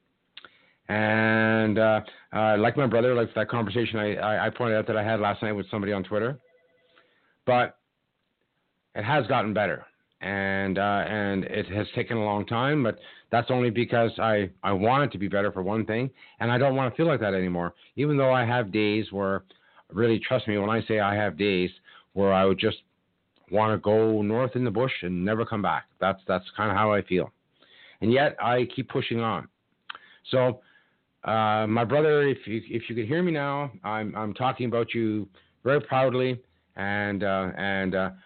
And like my brother, like that conversation I pointed out that I had last night with somebody on Twitter. But it has gotten better. And it has taken a long time, but that's only because I want it to be better, for one thing, and I don't want to feel like that anymore. Even though I have days where, really trust me when I say I have days where I would just want to go north in the bush and never come back. That's kind of how I feel. And yet I keep pushing on. So my brother, if you could hear me now, I'm talking about you very proudly, and well,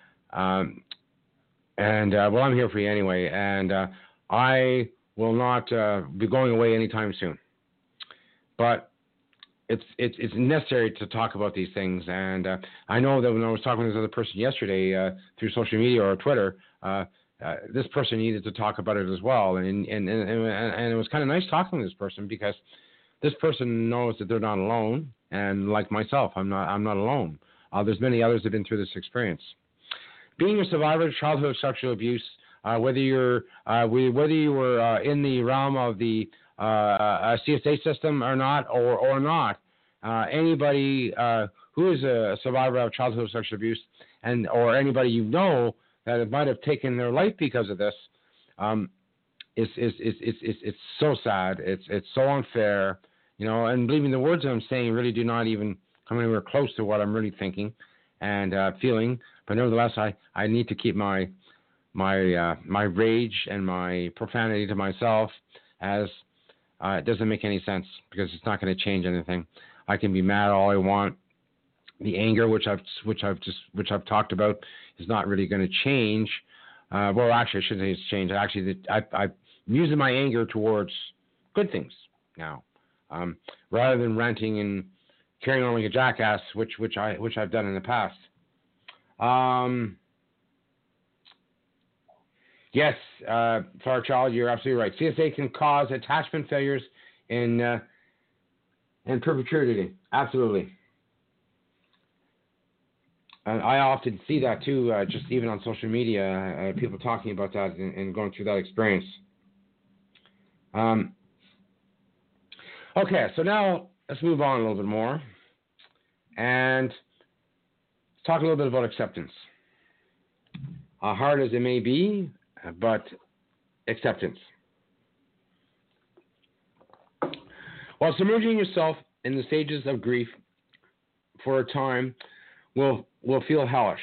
I'm here for you anyway, and I will not be going away anytime soon. But it's necessary to talk about these things, and I know that when I was talking to this other person yesterday through social media or Twitter, this person needed to talk about it as well, and it was kind of nice talking to this person, because this person knows that they're not alone, and like myself, I'm not alone. There's many others that have been through this experience. Being a survivor of childhood sexual abuse, whether you were in the realm of the CSA system or not, anybody who is a survivor of childhood sexual abuse, or anybody that might have taken their life because of this, it's so sad. It's so unfair, and believe me, the words that I'm saying really do not even come anywhere close to what I'm really thinking and feeling. But nevertheless, I need to keep my rage and my profanity to myself, as it doesn't make any sense, because it's not going to change anything. I can be mad all I want. The anger, which I've talked about, is not really going to change. Well, actually, I shouldn't say it's changed. Actually, I'm using my anger towards good things now, rather than ranting and carrying on like a jackass, which I've done in the past. Yes, Far Child, you're absolutely right. CSA can cause attachment failures in perpetuity. Absolutely. And I often see that too, just even on social media, people talking about that and going through that experience. Okay, so now let's move on a little bit more and talk a little bit about acceptance. Hard as it may be, but acceptance. While submerging yourself in the stages of grief for a time will feel hellish,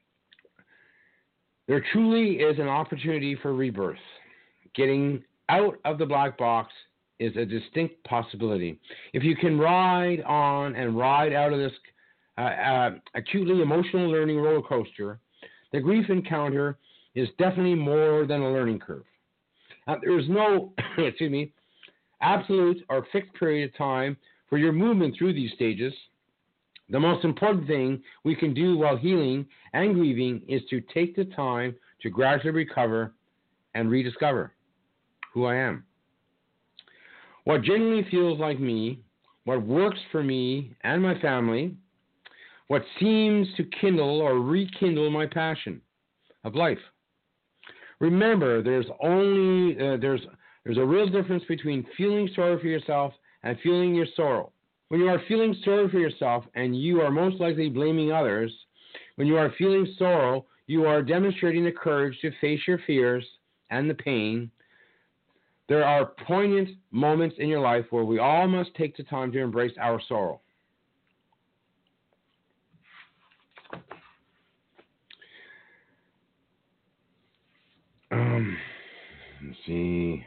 there truly is an opportunity for rebirth. Getting out of the black box is a distinct possibility. If you can ride on and ride out of this acutely emotional learning roller coaster, the grief encounter is definitely more than a learning curve. There is no, absolute or fixed period of time for your movement through these stages. The most important thing we can do while healing and grieving is to take the time to gradually recover and rediscover who I am. What genuinely feels like me, what works for me and my family, what seems to kindle or rekindle my passion of life. Remember, there's a real difference between feeling sorry for yourself and feeling your sorrow. When you are feeling sorry for yourself and you are most likely blaming others, when you are feeling sorrow, you are demonstrating the courage to face your fears and the pain. There are poignant moments in your life where we all must take the time to embrace our sorrow. Let's see.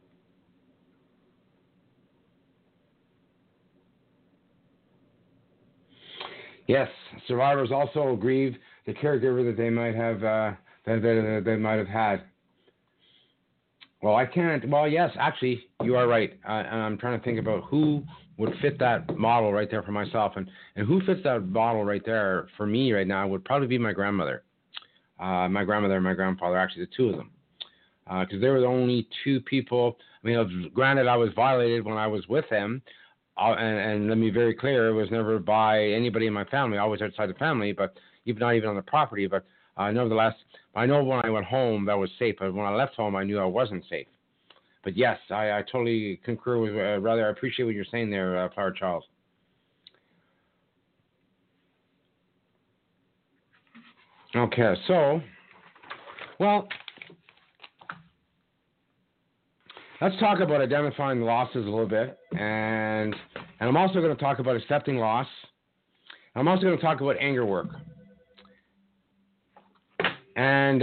Yes, survivors also grieve the caregiver that they might have that they might have had. Well, I can't. Well, yes, actually, you are right. And I'm trying to think about who would fit that model right there for myself, and who fits that model right there for me right now would probably be my grandmother. My grandmother and my grandfather, actually the two of them, because they were the only two people. I mean, granted, I was violated when I was with them. And let me be very clear, it was never by anybody in my family, always outside the family, but not even on the property. But nevertheless, I know when I went home, that was safe. But when I left home, I knew I wasn't safe. But yes, I totally concur with, I appreciate what you're saying there, Flower Charles. Okay, so, well, let's talk about identifying the losses a little bit, and I'm also going to talk about accepting loss. I'm also going to talk about anger work, and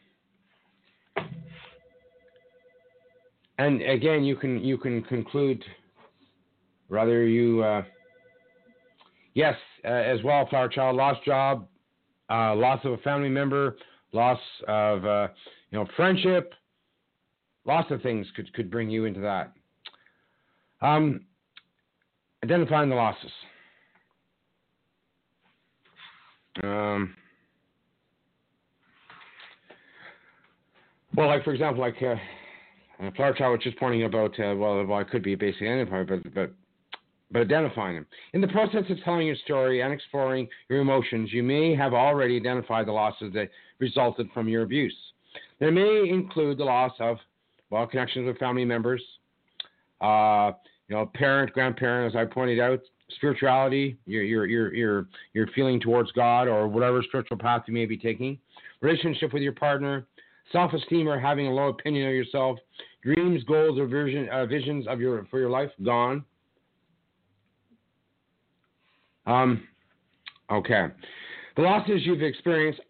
again, you can conclude, rather you, yes, as well, Flower Child, lost job, loss of a family member, loss of friendship. Lots of things could bring you into that. Identifying the losses. Well, like for example, Flower Child was just pointing about, it could be basically identifying, but identifying them. In the process of telling your story and exploring your emotions, you may have already identified the losses that resulted from your abuse. They may include the loss of connections with family members, parent, grandparent, as I pointed out, spirituality, your feeling towards God or whatever spiritual path you may be taking, relationship with your partner, self-esteem or having a low opinion of yourself, dreams, goals, or visions for your life gone. Okay, the losses you've experienced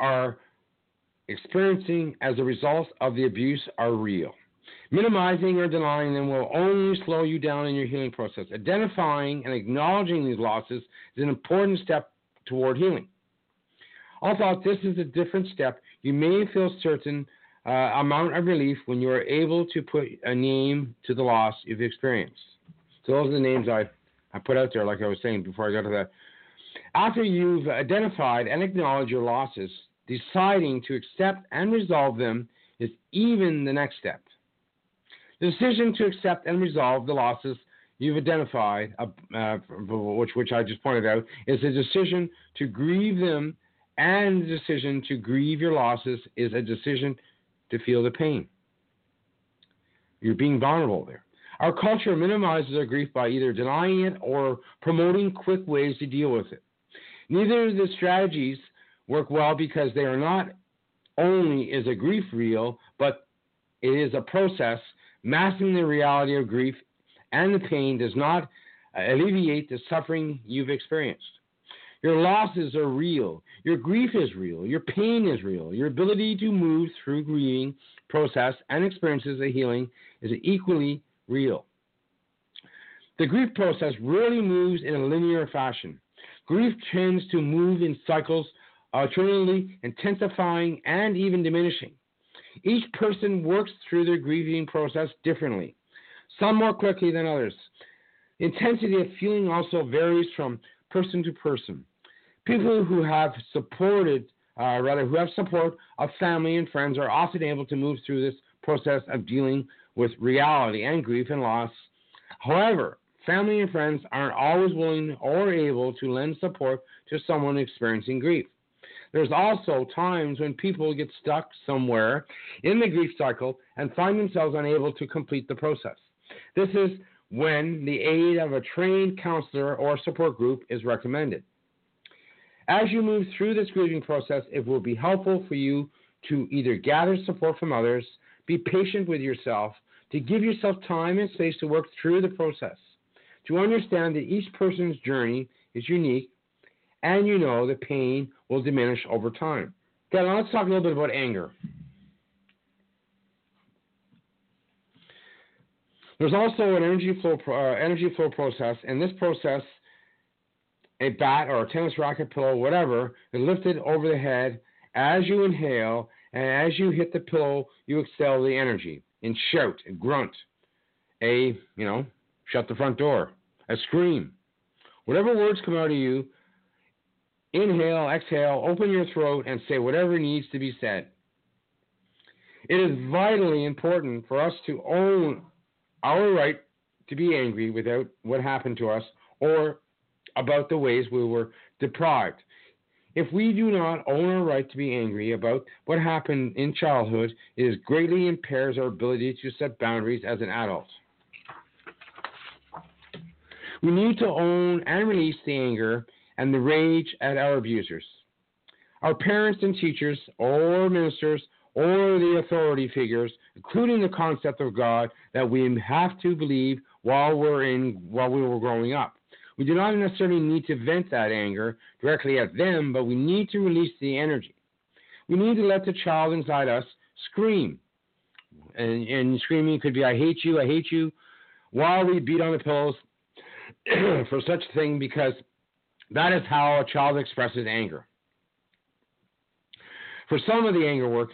as a result of the abuse are real. Minimizing or denying them will only slow you down in your healing process. Identifying and acknowledging these losses is an important step toward healing. Although this is a different step, you may feel certain amount of relief when you are able to put a name to the loss you've experienced. So those are the names I put out there, like I was saying before I got to that. After you've identified and acknowledged your losses, deciding to accept and resolve them is even the next step. The decision to accept and resolve the losses you've identified, which I just pointed out, is a decision to grieve them, and the decision to grieve your losses is a decision to feel the pain. You're being vulnerable there. Our culture minimizes our grief by either denying it or promoting quick ways to deal with it. Neither of the strategies work well because they are not only is a grief real, but it is a process. Masking the reality of grief and the pain does not alleviate the suffering you've experienced. Your losses are real. Your grief is real. Your pain is real. Your ability to move through grieving process and experiences of healing is equally real. The grief process rarely moves in a linear fashion. Grief tends to move in cycles, alternately intensifying and even diminishing. Each person works through their grieving process differently, some more quickly than others. The intensity of feeling also varies from person to person. People who have support of family and friends are often able to move through this process of dealing with reality and grief and loss. However, family and friends aren't always willing or able to lend support to someone experiencing grief. There's also times when people get stuck somewhere in the grief cycle and find themselves unable to complete the process. This is when the aid of a trained counselor or support group is recommended. As you move through this grieving process, it will be helpful for you to either gather support from others, be patient with yourself, to give yourself time and space to work through the process, to understand that each person's journey is unique, and you know the pain will diminish over time. Okay, now let's talk a little bit about anger. There's also an energy flow process. In this process, a bat or a tennis racket, pillow, whatever, is lifted over the head as you inhale, and as you hit the pillow, you exhale the energy and shout, a grunt, shut the front door, a scream. Whatever words come out of you, inhale, exhale, open your throat, and say whatever needs to be said. It is vitally important for us to own our right to be angry about what happened to us or about the ways we were deprived. If we do not own our right to be angry about what happened in childhood, it greatly impairs our ability to set boundaries as an adult. We need to own and release the anger and the rage at our abusers. Our parents and teachers or ministers or the authority figures, including the concept of God that we have to believe while we were growing up. We do not necessarily need to vent that anger directly at them, but we need to release the energy. We need to let the child inside us scream. And screaming could be, I hate you, while we beat on the pillows for such a thing, because that is how a child expresses anger. For some of the anger work,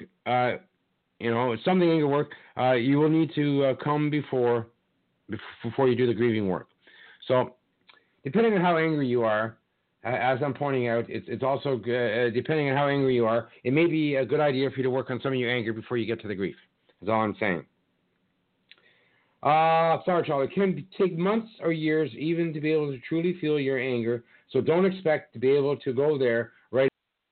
you will need to come before you do the grieving work. So, depending on how angry you are, as I'm pointing out, it's also depending on how angry you are, it may be a good idea for you to work on some of your anger before you get to the grief. That's all I'm saying. Sorry, Charlie. It can take months or years even to be able to truly feel your anger, so don't expect to be able to go there right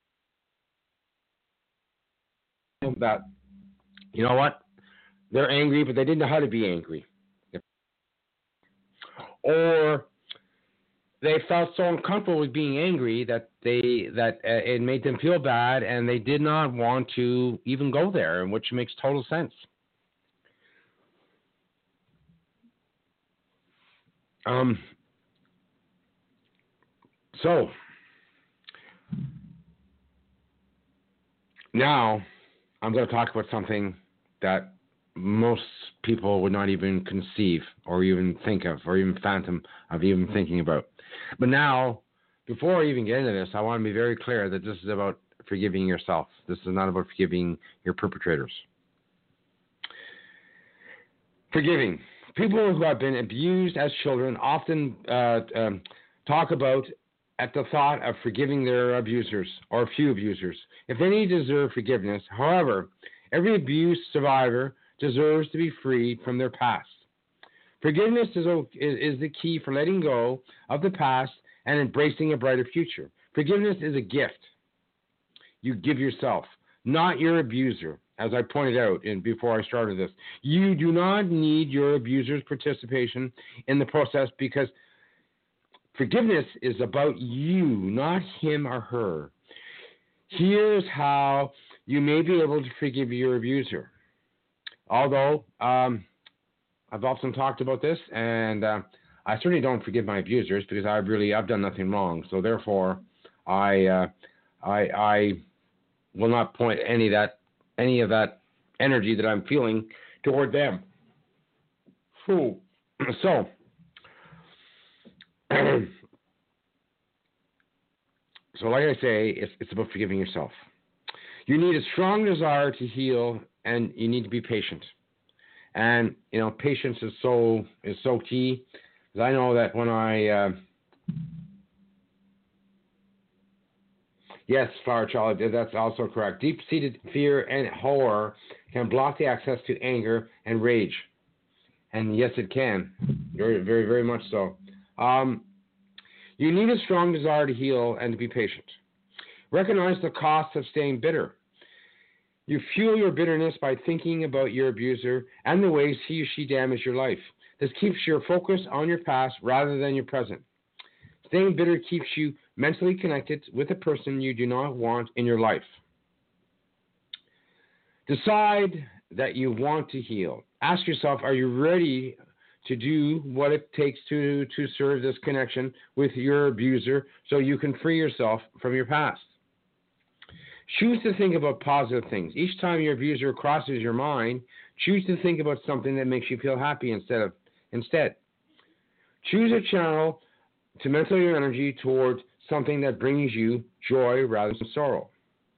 that, you know what, they're angry, but they didn't know how to be angry. Or they felt so uncomfortable with being angry that it made them feel bad, and they did not want to even go there, which makes total sense. So now I'm going to talk about something that most people would not even conceive or even think of or even fathom of even thinking about. But now, before I even get into this, I want to be very clear that this is about forgiving yourself. This is not about forgiving your perpetrators. Forgiving. People who have been abused as children often talk about at the thought of forgiving their abusers or a few abusers, if any deserve forgiveness. However, every abuse survivor deserves to be freed from their past. Forgiveness is the key for letting go of the past and embracing a brighter future. Forgiveness is a gift you give yourself, not your abuser. As I pointed out before I started this, you do not need your abuser's participation in the process, because forgiveness is about you, not him or her. Here's how you may be able to forgive your abuser. Although I've often talked about this, and I certainly don't forgive my abusers because I've done nothing wrong. So therefore, I will not point any of that energy that I'm feeling toward them. So like I say, it's about forgiving yourself. You need a strong desire to heal, and you need to be patient. And patience is so key. Because I know that when yes, Flower Child, that's also correct. Deep-seated fear and horror can block the access to anger and rage. And yes, it can. Very, very, very much so. You need a strong desire to heal and to be patient. Recognize the cost of staying bitter. You fuel your bitterness by thinking about your abuser and the ways he or she damaged your life. This keeps your focus on your past rather than your present. Staying bitter keeps you mentally connected with a person you do not want in your life. Decide that you want to heal. Ask yourself, are you ready to do what it takes to serve this connection with your abuser so you can free yourself from your past? Choose to think about positive things. Each time your abuser crosses your mind, choose to think about something that makes you feel happy instead. Choose a channel to mental your energy toward something that brings you joy rather than sorrow.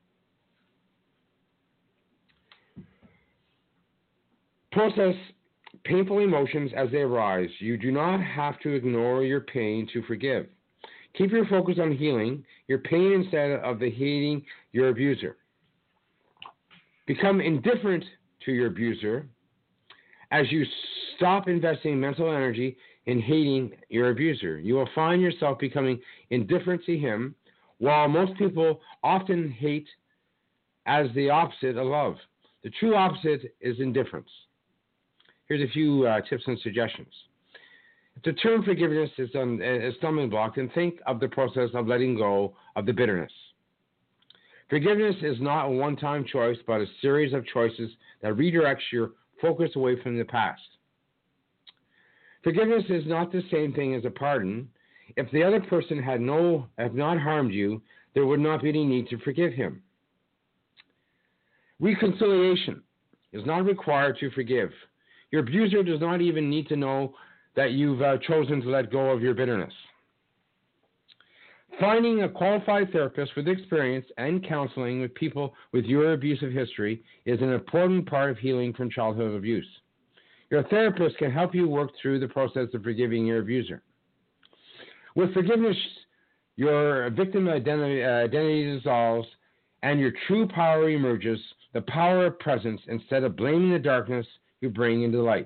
Process painful emotions as they arise. You do not have to ignore your pain to forgive. Keep your focus on healing your pain instead of the hating your abuser. Become indifferent to your abuser as you stop investing mental energy in hating your abuser. You will find yourself becoming indifferent to him, while most people often hate as the opposite of love. The true opposite is indifference. Here's a few tips and suggestions. If the term forgiveness is a stumbling block, then think of the process of letting go of the bitterness. Forgiveness is not a one-time choice, but a series of choices that redirects your focus away from the past. Forgiveness is not the same thing as a pardon. If the other person had not harmed you, there would not be any need to forgive him. Reconciliation is not required to forgive. Your abuser does not even need to know that you've chosen to let go of your bitterness. Finding a qualified therapist with experience and counseling with people with your abusive history is an important part of healing from childhood abuse. Your therapist can help you work through the process of forgiving your abuser. With forgiveness, your victim identity dissolves and your true power emerges, the power of presence, instead of blaming the darkness you bring into light.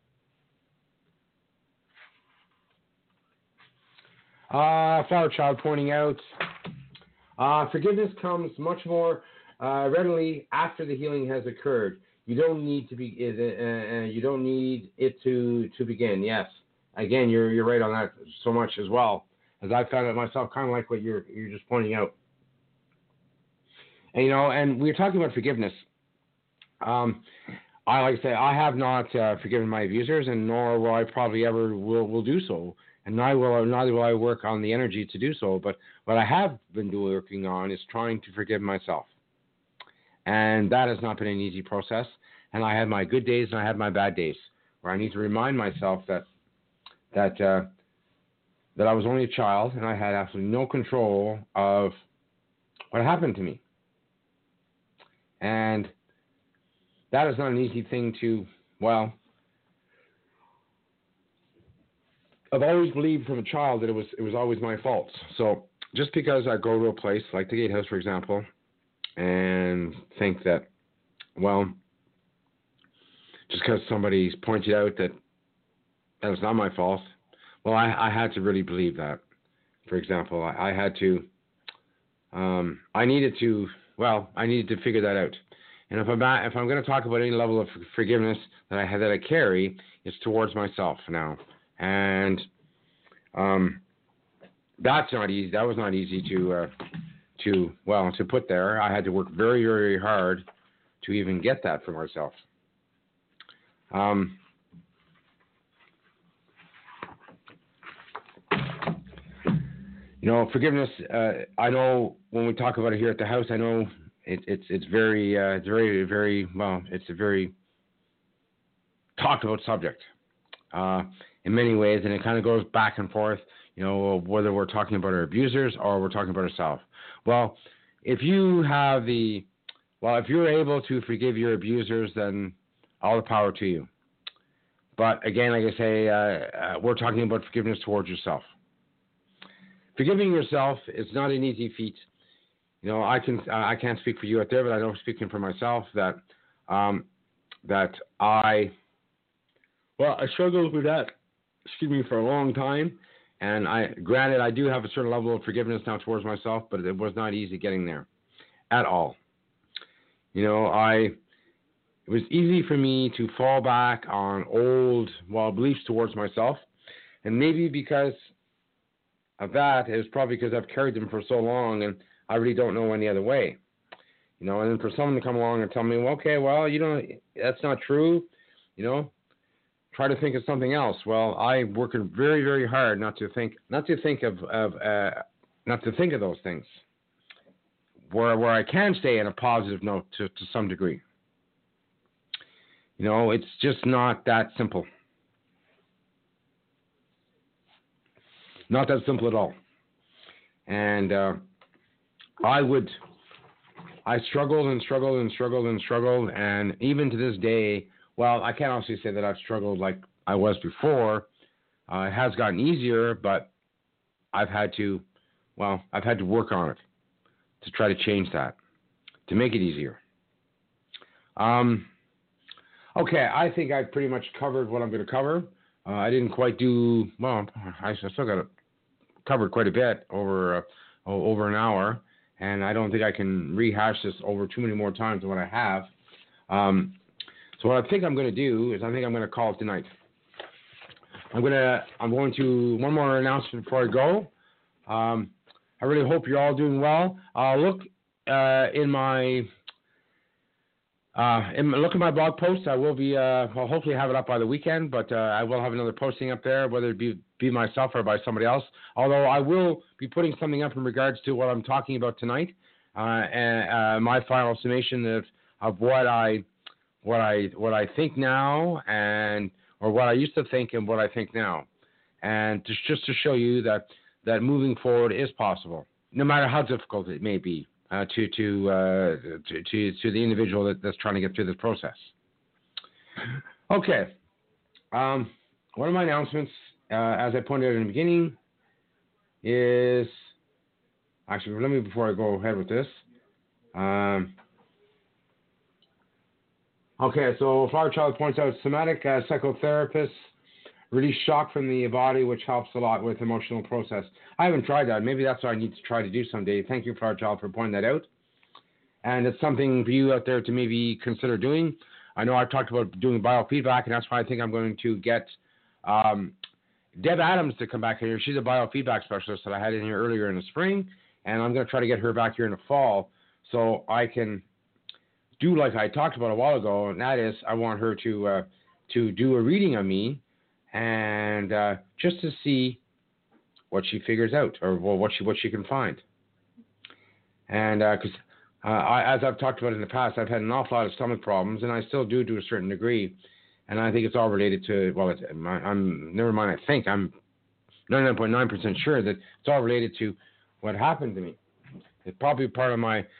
Flower Child pointing out, forgiveness comes much more readily after the healing has occurred. You don't need to be. You don't need it to begin. Yes, again, you're right on that so much as well, as I found it myself, kind of like what you're just pointing out. And and we're talking about forgiveness. I like to say I have not forgiven my abusers, and nor will I probably ever will do so. And neither will I work on the energy to do so. But what I have been working on is trying to forgive myself. And that has not been an easy process. And I have my good days and I have my bad days, where I need to remind myself that I was only a child and I had absolutely no control of what happened to me. And that is not an easy thing to, well, I've always believed from a child that it was always my fault. So just because I go to a place like the Gatehouse, for example, and think that, well, just because somebody's pointed out that was not my fault, well, I had to really believe that. For example, I had to, I needed to figure that out. And if I'm going to talk about any level of forgiveness that I carry, it's towards myself now. And that's not easy. That was not easy to put there. I had to work very, very hard to even get that for myself. Forgiveness. I know when we talk about it here at the house, I know it's very, very, very well. It's a very talked about subject. In many ways, and it kind of goes back and forth, whether we're talking about our abusers or we're talking about ourselves. Well, if you're able to forgive your abusers, then all the power to you. But again, like I say, we're talking about forgiveness towards yourself. Forgiving yourself is not an easy feat. I can't speak for you out there, but I know speaking for myself that I Well, I struggled with that, for a long time. And granted, I do have a certain level of forgiveness now towards myself, but it was not easy getting there at all. You know, it was easy for me to fall back on old, beliefs towards myself. And maybe because of that, it's probably because I've carried them for so long and I really don't know any other way. You know, and then for someone to come along and tell me, well, okay, that's not true, try to think of something else. Well, I'm working very, very hard not to think of those things. Where I can stay in a positive note to some degree. It's just not that simple. Not that simple at all. And I struggled, and even to this day, well, I can't honestly say that I've struggled like I was before. It has gotten easier, but I've had to work on it to try to change that, to make it easier. Okay, I think I've pretty much covered what I'm going to cover. I didn't quite do, I still got it covered quite a bit over an hour, and I don't think I can rehash this over too many more times than what I have. So what I think I'm going to do is I'm going to call it tonight. I'm going to one more announcement before I go. I really hope you're all doing well. Look in my blog post. I will be hopefully have it up by the weekend, but I will have another posting up there, whether it be myself or by somebody else. Although I will be putting something up in regards to what I'm talking about tonight, and my final summation of what I think now, or what I used to think and what I think now, and just to show you that moving forward is possible, no matter how difficult it may be to the individual that's trying to get through this process. Okay. One of my announcements, as I pointed out in the beginning, is actually, before I go ahead with this. Okay, so Flower Child points out somatic psychotherapists release shock from the body, which helps a lot with emotional process. I haven't tried that. Maybe that's what I need to try to do someday. Thank you, Flower Child, for pointing that out. And it's something for you out there to maybe consider doing. I know I've talked about doing biofeedback, and that's why I think I'm going to get Deb Adams to come back here. She's a biofeedback specialist that I had in here earlier in the spring, and I'm going to try to get her back here in the fall so I can do like I talked about a while ago, and that is I want her to do a reading on me, and just to see what she figures out, or what she can find. And because as I've talked about in the past, I've had an awful lot of stomach problems, and I still do to a certain degree. And I think it's all related to, I think I'm 99.9% sure that it's all related to what happened to me. It's probably part of my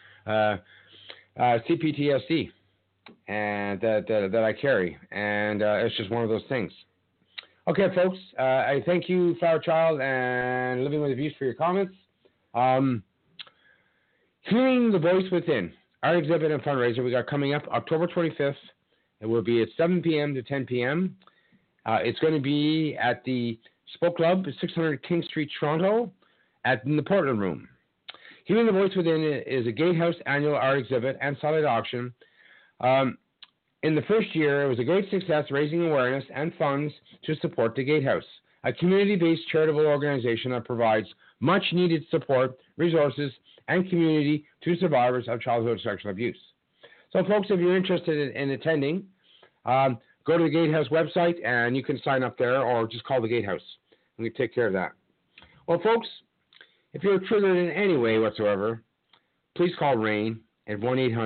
CPTSD and that I carry, and it's just one of those things. Okay, folks, I thank you, Flower Child and Living with Abuse, for your comments. Healing the Voice Within, our exhibit and fundraiser we got coming up October 25th. It will be at 7 p.m. to 10 p.m. It's going to be at the Spoke Club, 600 King Street, Toronto, in the Portland Room. Healing the Voice Within is a Gatehouse annual art exhibit and silent auction. In the first year, it was a great success, raising awareness and funds to support the Gatehouse, a community-based charitable organization that provides much-needed support, resources, and community to survivors of childhood sexual abuse. So, folks, if you're interested in attending, go to the Gatehouse website, and you can sign up there, or just call the Gatehouse. We can take care of that. Well, folks, if you're triggered in any way whatsoever, please call RAIN at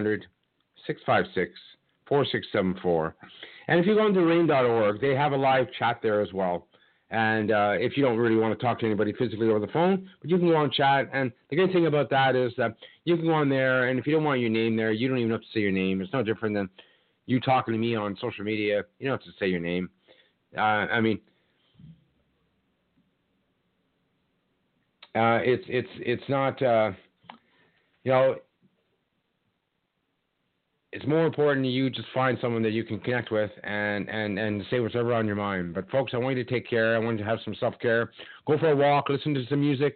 1-800-656-4674. And if you go into RAIN.org, they have a live chat there as well. And if you don't really want to talk to anybody physically over the phone, but you can go on chat. And the good thing about that is that you can go on there, and if you don't want your name there, you don't even have to say your name. It's no different than you talking to me on social media. You don't have to say your name. It's not, it's more important that you just find someone that you can connect with and say whatever on your mind. But folks, I want you to take care. I want you to have some self-care. Go for a walk. Listen to some music.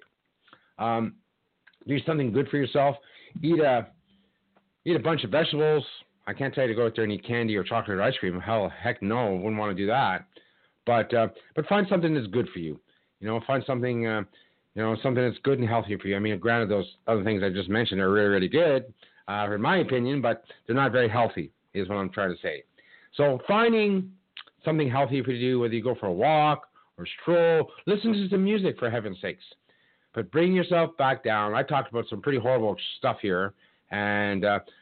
Do something good for yourself. Eat a bunch of vegetables. I can't tell you to go out there and eat candy or chocolate or ice cream. Heck no, wouldn't want to do that. But find something that's good for you. Find something something that's good and healthy for you. I mean, granted, those other things I just mentioned are really, really good, in my opinion, but they're not very healthy, is what I'm trying to say. So finding something healthy for you to do, whether you go for a walk or stroll, listen to some music, for heaven's sakes. But bring yourself back down. I talked about some pretty horrible stuff here, and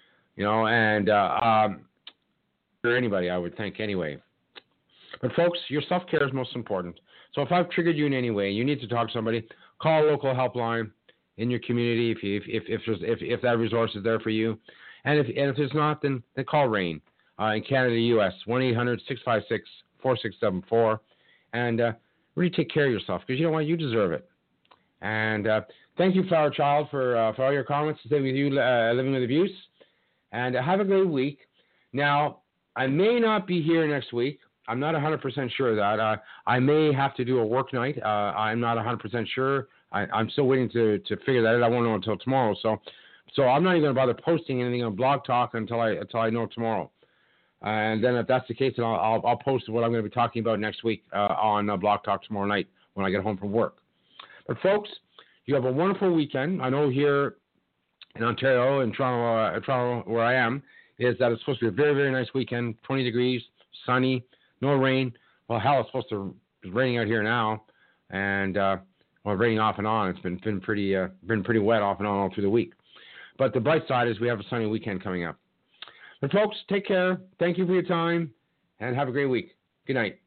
for anybody, I would think anyway. But folks, your self-care is most important. So if I've triggered you in any way, you need to talk to somebody. Call a local helpline in your community if that resource is there for you, and if it's not, then call RAIN in Canada, U.S. 1-800-656-4674, and really take care of yourself, because you know what, you deserve it. And thank you, Flower Child, for all your comments today with you, Living with Abuse, and have a great week. Now, I may not be here next week. I'm not 100% sure of that. I may have to do a work night. I'm not 100% sure. I'm still waiting to figure that out. I won't know until tomorrow. So I'm not even going to bother posting anything on Blog Talk until I know tomorrow. And then if that's the case, then I'll post what I'm going to be talking about next week on Blog Talk tomorrow night when I get home from work. But folks, you have a wonderful weekend. I know here in Ontario, in Toronto, where I am, is that it's supposed to be a very, very nice weekend. 20 degrees, sunny. No rain. Well, hell, it's supposed to be raining out here now, and raining off and on. It's been pretty wet off and on all through the week. But the bright side is we have a sunny weekend coming up. But folks, take care. Thank you for your time, and have a great week. Good night.